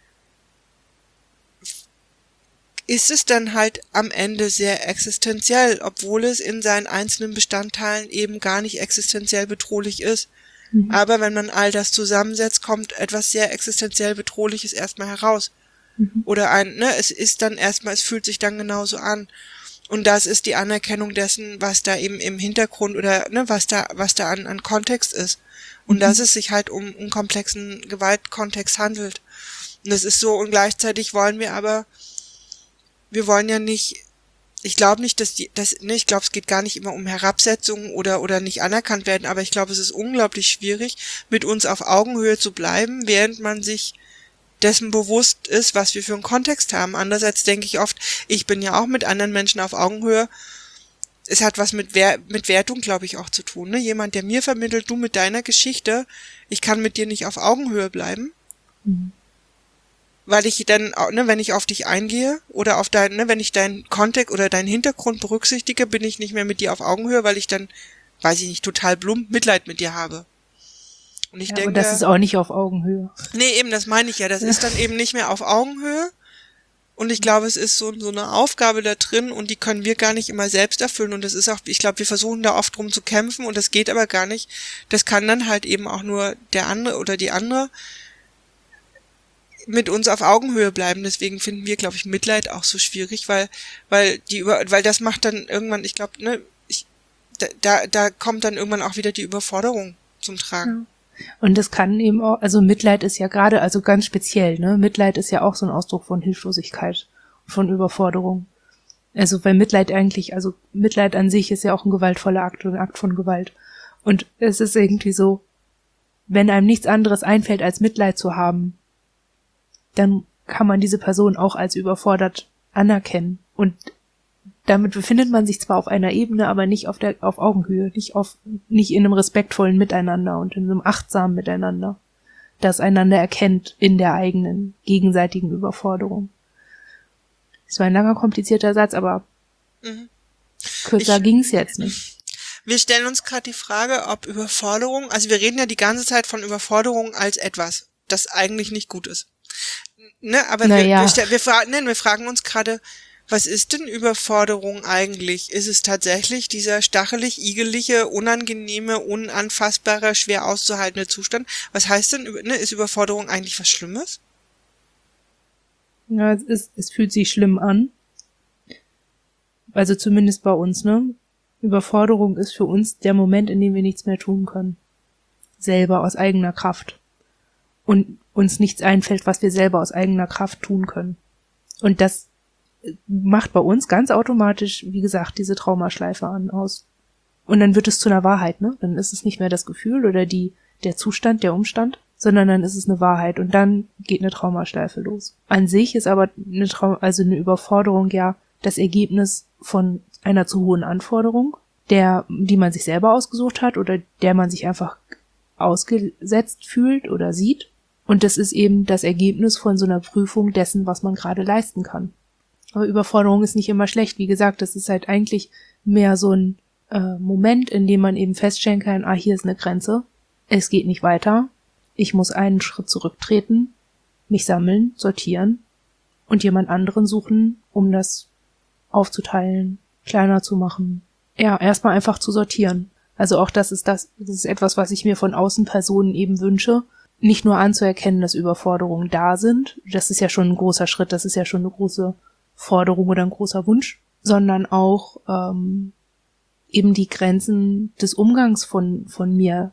B: ist es dann halt am Ende sehr existenziell, obwohl es in seinen einzelnen Bestandteilen eben gar nicht existenziell bedrohlich ist. Mhm. Aber wenn man all das zusammensetzt, kommt etwas sehr existenziell Bedrohliches erstmal heraus. Mhm. Oder ein, ne, es ist dann erstmal, es fühlt sich dann genauso an. Und das ist die Anerkennung dessen, was da eben im Hintergrund oder, ne, was da, was da an, an Kontext ist. Und mhm. dass es sich halt um einen komplexen Gewaltkontext handelt. Und das ist so, und gleichzeitig wollen wir aber, wir wollen ja nicht, ich glaube nicht, dass die, das, ne, ich glaube, es geht gar nicht immer um Herabsetzung oder, oder nicht anerkannt werden, aber ich glaube, es ist unglaublich schwierig, mit uns auf Augenhöhe zu bleiben, während man sich dessen bewusst ist, was wir für einen Kontext haben. Andererseits denke ich oft, ich bin ja auch mit anderen Menschen auf Augenhöhe. Es hat was mit, Wer- mit Wertung, glaube ich, auch zu tun. Ne? Jemand, der mir vermittelt, du mit deiner Geschichte, ich kann mit dir nicht auf Augenhöhe bleiben. Mhm. Weil ich dann, ne, wenn ich auf dich eingehe oder auf dein, ne, wenn ich deinen Kontext oder deinen Hintergrund berücksichtige, bin ich nicht mehr mit dir auf Augenhöhe, weil ich dann, weiß ich nicht, total plump Mitleid mit dir habe. Und ich
A: ja,
B: denke.
A: Und das ist auch nicht auf Augenhöhe.
B: Nee, eben, das meine ich ja. Das ist dann eben nicht mehr auf Augenhöhe. Und ich glaube, es ist so, so eine Aufgabe da drin und die können wir gar nicht immer selbst erfüllen. Und das ist auch, ich glaube, wir versuchen da oft drum zu kämpfen und das geht aber gar nicht. Das kann dann halt eben auch nur der andere oder die andere mit uns auf Augenhöhe bleiben. Deswegen finden wir, glaube ich, Mitleid auch so schwierig, weil, weil die über, weil das macht dann irgendwann, ich glaube, ne, ich, da, da, da kommt dann irgendwann auch wieder die Überforderung zum Tragen.
A: Ja. Und das kann eben auch, also Mitleid ist ja gerade, also ganz speziell, ne? Mitleid ist ja auch so ein Ausdruck von Hilflosigkeit, von Überforderung. Also weil Mitleid eigentlich, also Mitleid an sich ist ja auch ein gewaltvoller Akt, ein Akt von Gewalt. Und es ist irgendwie so, wenn einem nichts anderes einfällt, als Mitleid zu haben, dann kann man diese Person auch als überfordert anerkennen. Und damit befindet man sich zwar auf einer Ebene, aber nicht auf der, auf Augenhöhe, nicht auf, nicht in einem respektvollen Miteinander und in einem achtsamen Miteinander, das einander erkennt in der eigenen gegenseitigen Überforderung. Das war ein langer, komplizierter Satz, aber mhm. kürzer ich, ging's jetzt nicht.
B: Wir stellen uns gerade die Frage, ob Überforderung, also wir reden ja die ganze Zeit von Überforderung als etwas, das eigentlich nicht gut ist. Ne, aber
A: naja.
B: wir, wir, wir, fragen, ne, wir fragen uns gerade, was ist denn Überforderung eigentlich? Ist es tatsächlich dieser stachelig, igelige, unangenehme, unanfassbare, schwer auszuhaltende Zustand? Was heißt denn, ne, ist Überforderung eigentlich was Schlimmes?
A: Ja, es ist, es fühlt sich schlimm an. Also zumindest bei uns, ne? Überforderung ist für uns der Moment, in dem wir nichts mehr tun können. Selber aus eigener Kraft. Und uns nichts einfällt, was wir selber aus eigener Kraft tun können. Und das macht bei uns ganz automatisch, wie gesagt, diese Traumaschleife an aus. Und dann wird es zu einer Wahrheit, ne? Dann ist es nicht mehr das Gefühl oder die, der Zustand, der Umstand, sondern dann ist es eine Wahrheit und dann geht eine Traumaschleife los. An sich ist aber eine Traum, also eine Überforderung ja das Ergebnis von einer zu hohen Anforderung, der, die man sich selber ausgesucht hat oder der man sich einfach ausgesetzt fühlt oder sieht. Und das ist eben das Ergebnis von so einer Prüfung dessen, was man gerade leisten kann. Aber Überforderung ist nicht immer schlecht. Wie gesagt, das ist halt eigentlich mehr so ein äh, Moment, in dem man eben feststellen kann, ah, hier ist eine Grenze, es geht nicht weiter, ich muss einen Schritt zurücktreten, mich sammeln, sortieren und jemand anderen suchen, um das aufzuteilen, kleiner zu machen. Ja, erstmal einfach zu sortieren. Also auch das ist das, das ist etwas, was ich mir von Außenpersonen eben wünsche, nicht nur anzuerkennen, dass Überforderungen da sind, das ist ja schon ein großer Schritt, das ist ja schon eine große Forderung oder ein großer Wunsch, sondern auch ähm, eben die Grenzen des Umgangs von von mir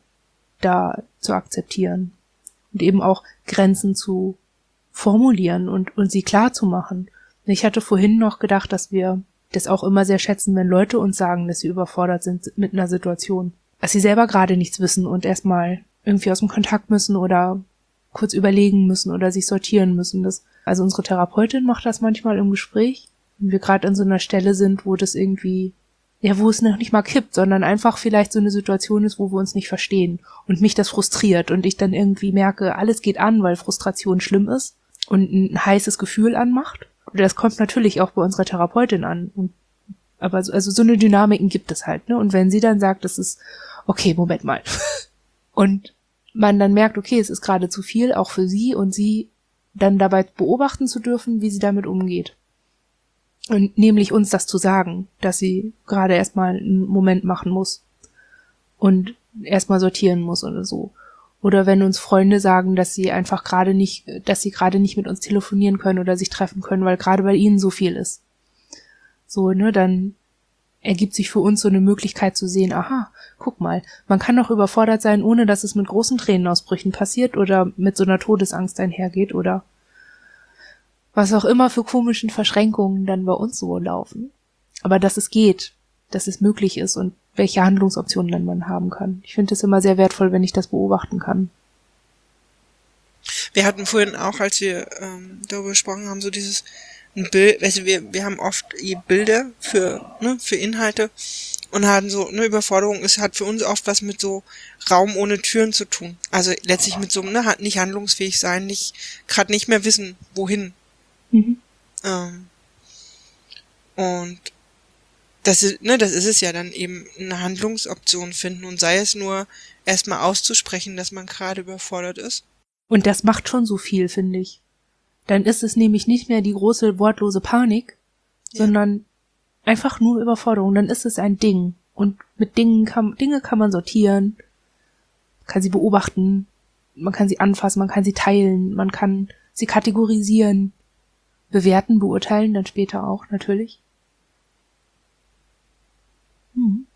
A: da zu akzeptieren und eben auch Grenzen zu formulieren und und sie klar zu machen. Ich hatte vorhin noch gedacht, dass wir das auch immer sehr schätzen, wenn Leute uns sagen, dass sie überfordert sind mit einer Situation, dass sie selber gerade nichts wissen und erstmal irgendwie aus dem Kontakt müssen oder kurz überlegen müssen oder sich sortieren müssen. Das, also unsere Therapeutin macht das manchmal im Gespräch, wenn wir gerade an so einer Stelle sind, wo das irgendwie, ja, wo es noch nicht mal kippt, sondern einfach vielleicht so eine Situation ist, wo wir uns nicht verstehen und mich das frustriert und ich dann irgendwie merke, alles geht an, weil Frustration schlimm ist und ein heißes Gefühl anmacht. Und das kommt natürlich auch bei unserer Therapeutin an. Und, aber so, also so eine Dynamiken gibt es halt, ne? Und wenn sie dann sagt, das ist, okay, Moment mal. Und man dann merkt, okay, es ist gerade zu viel, auch für sie, und sie dann dabei beobachten zu dürfen, wie sie damit umgeht. Und nämlich uns das zu sagen, dass sie gerade erstmal einen Moment machen muss und erstmal sortieren muss oder so. Oder wenn uns Freunde sagen, dass sie einfach gerade nicht, dass sie gerade nicht mit uns telefonieren können oder sich treffen können, weil gerade bei ihnen so viel ist. So, ne, dann ergibt sich für uns so eine Möglichkeit zu sehen, aha, guck mal, man kann doch überfordert sein, ohne dass es mit großen Tränenausbrüchen passiert oder mit so einer Todesangst einhergeht oder was auch immer für komischen Verschränkungen dann bei uns so laufen. Aber dass es geht, dass es möglich ist und welche Handlungsoptionen dann man haben kann. Ich finde es immer sehr wertvoll, wenn ich das beobachten kann.
B: Wir hatten vorhin auch, als wir ähm, darüber gesprochen haben, so dieses ein Bild, also wir wir haben oft Bilder für ne für Inhalte und hatten so eine Überforderung ist hat für uns oft was mit so Raum ohne Türen zu tun. Also letztlich mit so ne hat nicht handlungsfähig sein, nicht gerade nicht mehr wissen wohin. Mhm. Ähm, und das ist, ne, das ist es ja dann eben, eine Handlungsoption finden und sei es nur erstmal auszusprechen, dass man gerade überfordert ist.
A: Und das macht schon so viel, finde ich. Dann ist es nämlich nicht mehr die große wortlose Panik, ja. sondern einfach nur Überforderung. Dann ist es ein Ding. Und mit Dingen kann, Dinge kann man sortieren, kann sie beobachten, man kann sie anfassen, man kann sie teilen, man kann sie kategorisieren, bewerten, beurteilen, dann später auch, natürlich. Hm.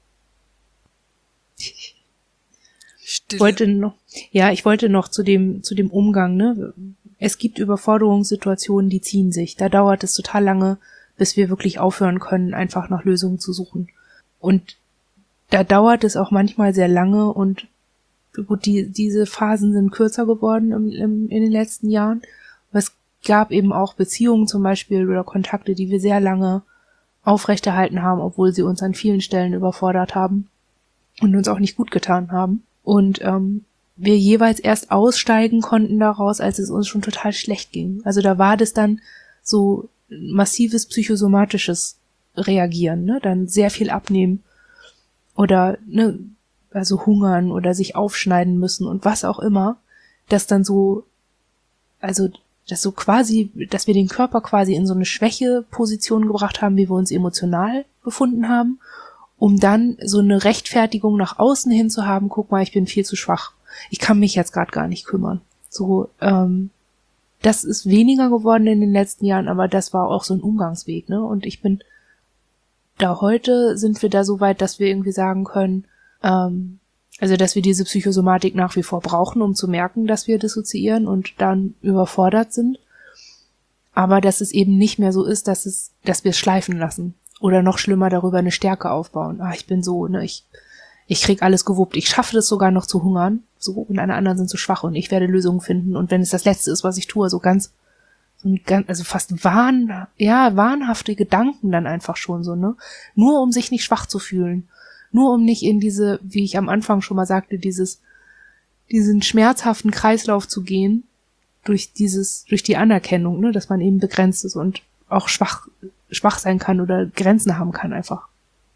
A: Ich wollte noch, ja, ich wollte noch zu dem, zu dem Umgang, ne. Es gibt Überforderungssituationen, die ziehen sich. Da dauert es total lange, bis wir wirklich aufhören können, einfach nach Lösungen zu suchen. Und da dauert es auch manchmal sehr lange und gut, die, diese Phasen sind kürzer geworden im, im, in den letzten Jahren. Aber es gab eben auch Beziehungen zum Beispiel oder Kontakte, die wir sehr lange aufrechterhalten haben, obwohl sie uns an vielen Stellen überfordert haben und uns auch nicht gut getan haben. Und ähm, wir jeweils erst aussteigen konnten daraus, als es uns schon total schlecht ging. Also da war das dann so massives psychosomatisches Reagieren, ne? Dann sehr viel abnehmen oder ne, also hungern oder sich aufschneiden müssen und was auch immer, das dann so, also das so quasi, dass wir den Körper quasi in so eine Schwächeposition gebracht haben, wie wir uns emotional befunden haben, um dann so eine Rechtfertigung nach außen hin zu haben, guck mal, ich bin viel zu schwach. Ich kann mich jetzt gerade gar nicht kümmern. So, ähm, das ist weniger geworden in den letzten Jahren, aber das war auch so ein Umgangsweg, ne? Und ich bin da heute sind wir da so weit, dass wir irgendwie sagen können, ähm, also dass wir diese Psychosomatik nach wie vor brauchen, um zu merken, dass wir dissoziieren und dann überfordert sind. Aber dass es eben nicht mehr so ist, dass es, dass wir es schleifen lassen. Oder noch schlimmer darüber eine Stärke aufbauen. Ah, ich bin so, ne, ich, ich krieg alles gewuppt. Ich schaffe das sogar noch zu hungern. So, und alle anderen sind zu schwach und ich werde Lösungen finden. Und wenn es das Letzte ist, was ich tue, so ganz, so ein ganz, also fast wahn, ja, wahnhafte Gedanken dann einfach schon so, ne? Nur um sich nicht schwach zu fühlen. Nur um nicht in diese, wie ich am Anfang schon mal sagte, dieses, diesen schmerzhaften Kreislauf zu gehen, durch dieses, durch die Anerkennung, ne, dass man eben begrenzt ist und auch schwach, schwach sein kann oder Grenzen haben kann einfach.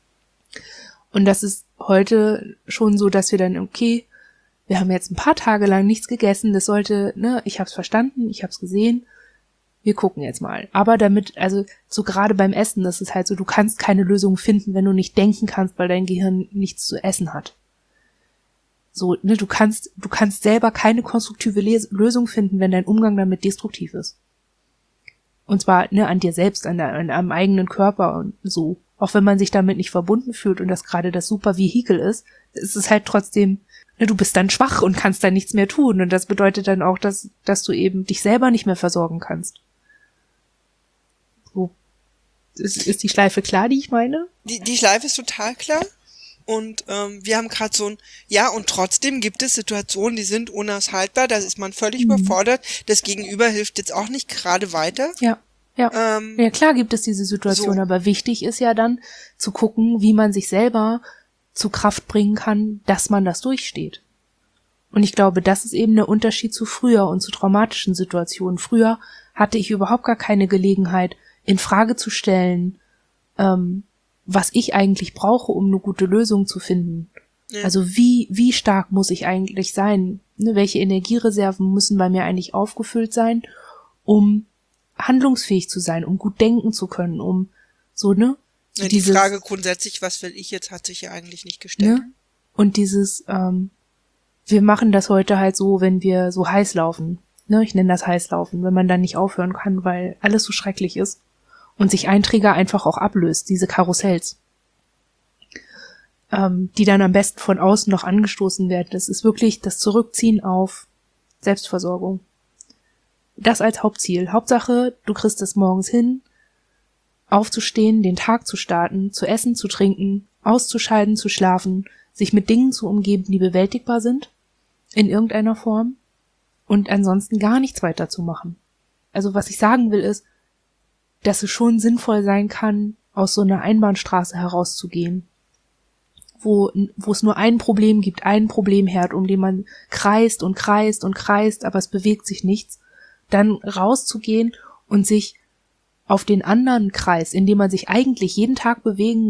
A: Und das ist heute schon so, dass wir dann, okay, wir haben jetzt ein paar Tage lang nichts gegessen, das sollte, ne, ich hab's verstanden, ich hab's gesehen, wir gucken jetzt mal. Aber damit, also so gerade beim Essen, das ist halt so, du kannst keine Lösung finden, wenn du nicht denken kannst, weil dein Gehirn nichts zu essen hat. So, ne, du kannst, du kannst selber keine konstruktive Les- Lösung finden, wenn dein Umgang damit destruktiv ist. Und zwar, ne, an dir selbst, an, der, an am eigenen Körper und so. Auch wenn man sich damit nicht verbunden fühlt und das gerade das super Vehikel ist, ist es halt trotzdem, ne, du bist dann schwach und kannst dann nichts mehr tun. Und das bedeutet dann auch, dass, dass du eben dich selber nicht mehr versorgen kannst. So. Ist, ist die Schleife klar, die ich meine?
B: Die, die Schleife ist total klar. Und ähm, wir haben gerade so ein, ja, und trotzdem gibt es Situationen, die sind unaushaltbar, da ist man völlig mhm. überfordert. Das Gegenüber hilft jetzt auch nicht gerade weiter.
A: Ja, ja. Ähm, ja, klar gibt es diese Situation, so. Aber wichtig ist ja dann zu gucken, wie man sich selber zu Kraft bringen kann, dass man das durchsteht. Und ich glaube, das ist eben der Unterschied zu früher und zu traumatischen Situationen. Früher hatte ich überhaupt gar keine Gelegenheit, in Frage zu stellen, ähm, was ich eigentlich brauche, um eine gute Lösung zu finden. Ja. Also wie wie stark muss ich eigentlich sein? Ne, welche Energiereserven müssen bei mir eigentlich aufgefüllt sein, um handlungsfähig zu sein, um gut denken zu können, um so, ne?
B: Ja, die dieses, Frage grundsätzlich, was will ich jetzt, hat sich ja eigentlich nicht gestellt.
A: Ne? Und dieses, ähm, wir machen das heute halt so, wenn wir so heiß laufen. Ne? Ich nenne das Heißlaufen, wenn man dann nicht aufhören kann, weil alles so schrecklich ist. Und sich ein Trigger einfach auch ablöst, diese Karussells, ähm, die dann am besten von außen noch angestoßen werden. Das ist wirklich das Zurückziehen auf Selbstversorgung. Das als Hauptziel. Hauptsache, du kriegst es morgens hin, aufzustehen, den Tag zu starten, zu essen, zu trinken, auszuscheiden, zu schlafen, sich mit Dingen zu umgeben, die bewältigbar sind, in irgendeiner Form, und ansonsten gar nichts weiter zu machen. Also was ich sagen will ist, dass es schon sinnvoll sein kann, aus so einer Einbahnstraße herauszugehen, wo, wo es nur ein Problem gibt, einen Problemherd, um den man kreist und kreist und kreist, aber es bewegt sich nichts, dann rauszugehen und sich auf den anderen Kreis, in dem man sich eigentlich jeden Tag bewegen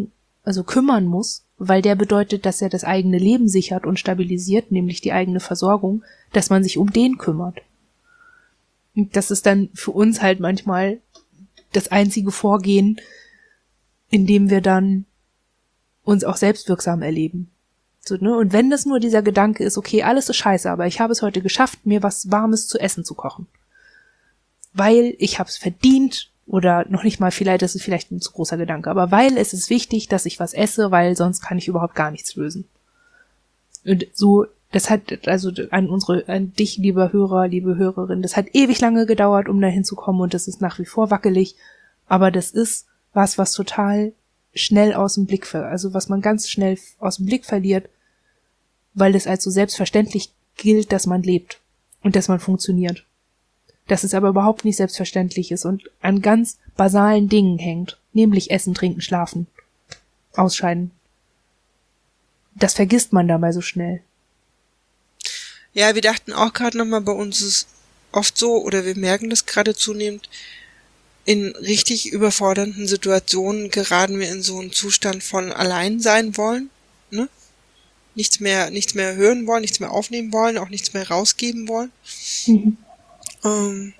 A: also kümmern muss, weil der bedeutet, dass er das eigene Leben sichert und stabilisiert, nämlich die eigene Versorgung, dass man sich um den kümmert. Und das ist dann für uns halt manchmal das einzige Vorgehen, in dem wir dann uns auch selbstwirksam erleben. So, ne? Und wenn das nur dieser Gedanke ist, okay, alles ist scheiße, aber ich habe es heute geschafft, mir was Warmes zu essen zu kochen. Weil ich habe es verdient, oder noch nicht mal, vielleicht, das ist vielleicht ein zu großer Gedanke, aber weil es ist wichtig, dass ich was esse, weil sonst kann ich überhaupt gar nichts lösen. Und so, das hat, also an unsere, an dich, lieber Hörer, liebe Hörerin, das hat ewig lange gedauert, um da hinzukommen und das ist nach wie vor wackelig, aber das ist was, was total schnell aus dem Blick ver, also was man ganz schnell aus dem Blick verliert, weil es als so selbstverständlich gilt, dass man lebt und dass man funktioniert. Dass es aber überhaupt nicht selbstverständlich ist und an ganz basalen Dingen hängt, nämlich Essen, Trinken, Schlafen, Ausscheiden. Das vergisst man dabei so schnell.
B: Ja, wir dachten auch gerade nochmal, bei uns ist oft so, oder wir merken das gerade zunehmend, in richtig überfordernden Situationen geraten wir in so einen Zustand von allein sein wollen, ne? Nichts mehr, nichts mehr hören wollen, nichts mehr aufnehmen wollen, auch nichts mehr rausgeben wollen. Mhm. Ähm,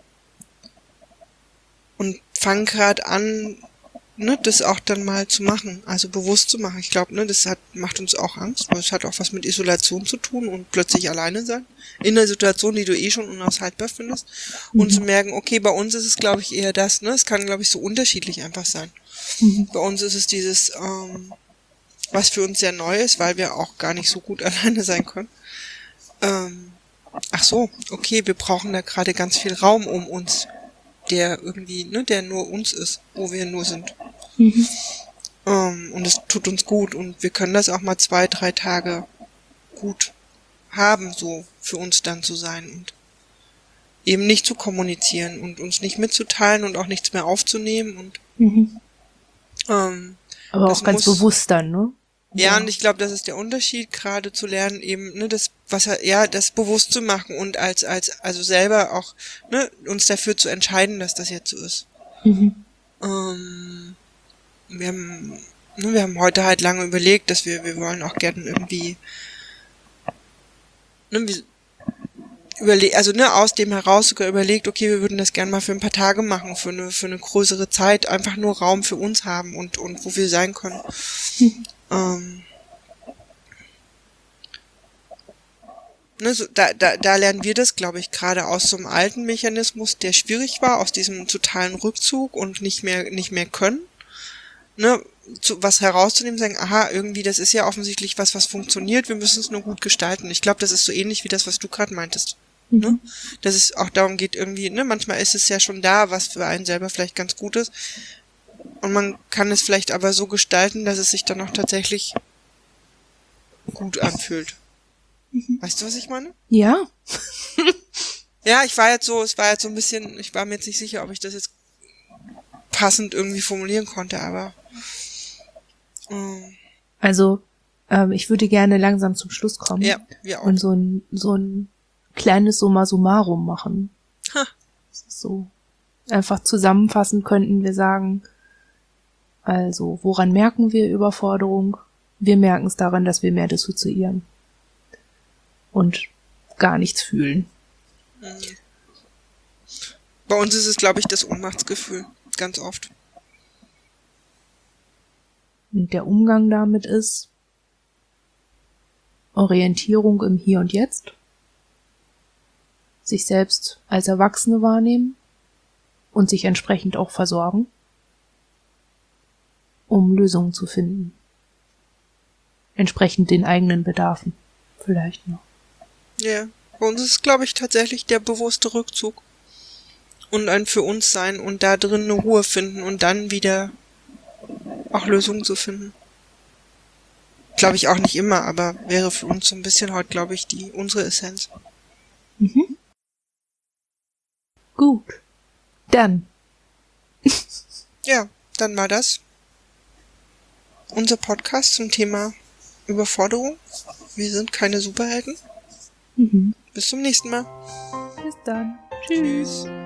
B: und fangen gerade an, ne, das auch dann mal zu machen, also bewusst zu machen. Ich glaube, ne, das hat, macht uns auch Angst, weil es hat auch was mit Isolation zu tun und plötzlich alleine sein. In einer Situation, die du eh schon unaushaltbar findest. Mhm. Und zu merken, okay, bei uns ist es, glaube ich, eher das, ne, es kann, glaube ich, so unterschiedlich einfach sein. Mhm. Bei uns ist es dieses, ähm, was für uns sehr neu ist, weil wir auch gar nicht so gut alleine sein können. Ähm, ach so, okay, wir brauchen da gerade ganz viel Raum um uns, der irgendwie, ne, der nur uns ist, wo wir nur sind. Mhm. Um, und es tut uns gut und wir können das auch mal zwei, drei Tage gut haben, so für uns dann zu sein und eben nicht zu kommunizieren und uns nicht mitzuteilen und auch nichts mehr aufzunehmen und mhm. um,
A: aber auch ganz muss, bewusst dann, ne?
B: Ja, ja, und ich glaube, das ist der Unterschied, gerade zu lernen, eben, ne, das, was, ja, das bewusst zu machen und als, als, also selber auch, ne, uns dafür zu entscheiden, dass das jetzt so ist. Mhm. Ähm, wir haben, ne, wir haben heute halt lange überlegt, dass wir, wir wollen auch gerne irgendwie, ne, wir, überle- also, ne, aus dem heraus sogar überlegt, okay, wir würden das gerne mal für ein paar Tage machen, für eine, für eine größere Zeit, einfach nur Raum für uns haben und, und wo wir sein können. Mhm. Ähm, ne, so, da, da, da lernen wir das, glaube ich, gerade aus so einem alten Mechanismus, der schwierig war, aus diesem totalen Rückzug und nicht mehr, nicht mehr können, ne, zu, was herauszunehmen, sagen, aha, irgendwie, das ist ja offensichtlich was, was funktioniert, wir müssen es nur gut gestalten. Ich glaube, das ist so ähnlich wie das, was du gerade meintest. Mhm. Ne? Dass es auch darum geht, irgendwie, ne, manchmal ist es ja schon da, was für einen selber vielleicht ganz gut ist. Und man kann es vielleicht aber so gestalten, dass es sich dann auch tatsächlich gut anfühlt. Mhm. Weißt du, was ich meine?
A: Ja.
B: Ja, ich war jetzt so, es war jetzt so ein bisschen, ich war mir jetzt nicht sicher, ob ich das jetzt passend irgendwie formulieren konnte, aber ähm,
A: also, ähm, ich würde gerne langsam zum Schluss kommen.
B: Ja, wir auch.
A: Und so ein, so ein kleines Summa summarum machen.
B: Ha.
A: So. Einfach zusammenfassend könnten wir sagen, also, woran merken wir Überforderung? Wir merken es daran, dass wir mehr dissoziieren. Und gar nichts fühlen.
B: Bei uns ist es, glaube ich, das Ohnmachtsgefühl. Ganz oft.
A: Und der Umgang damit ist Orientierung im Hier und Jetzt. Sich selbst als Erwachsene wahrnehmen. Und sich entsprechend auch versorgen. Um Lösungen zu finden. Entsprechend den eigenen Bedarfen. Vielleicht noch.
B: Ja, bei uns ist es, glaube ich, tatsächlich der bewusste Rückzug. Und ein für uns sein und da drin eine Ruhe finden und dann wieder auch Lösungen zu finden. Glaube ich auch nicht immer, aber wäre für uns so ein bisschen heute, glaube ich, die unsere Essenz.
A: Mhm. Gut. Dann.
B: Ja, dann war das unser Podcast zum Thema Überforderung. Wir sind keine Superhelden. Mhm. Bis zum nächsten Mal.
A: Bis dann. Tschüss. Tschüss.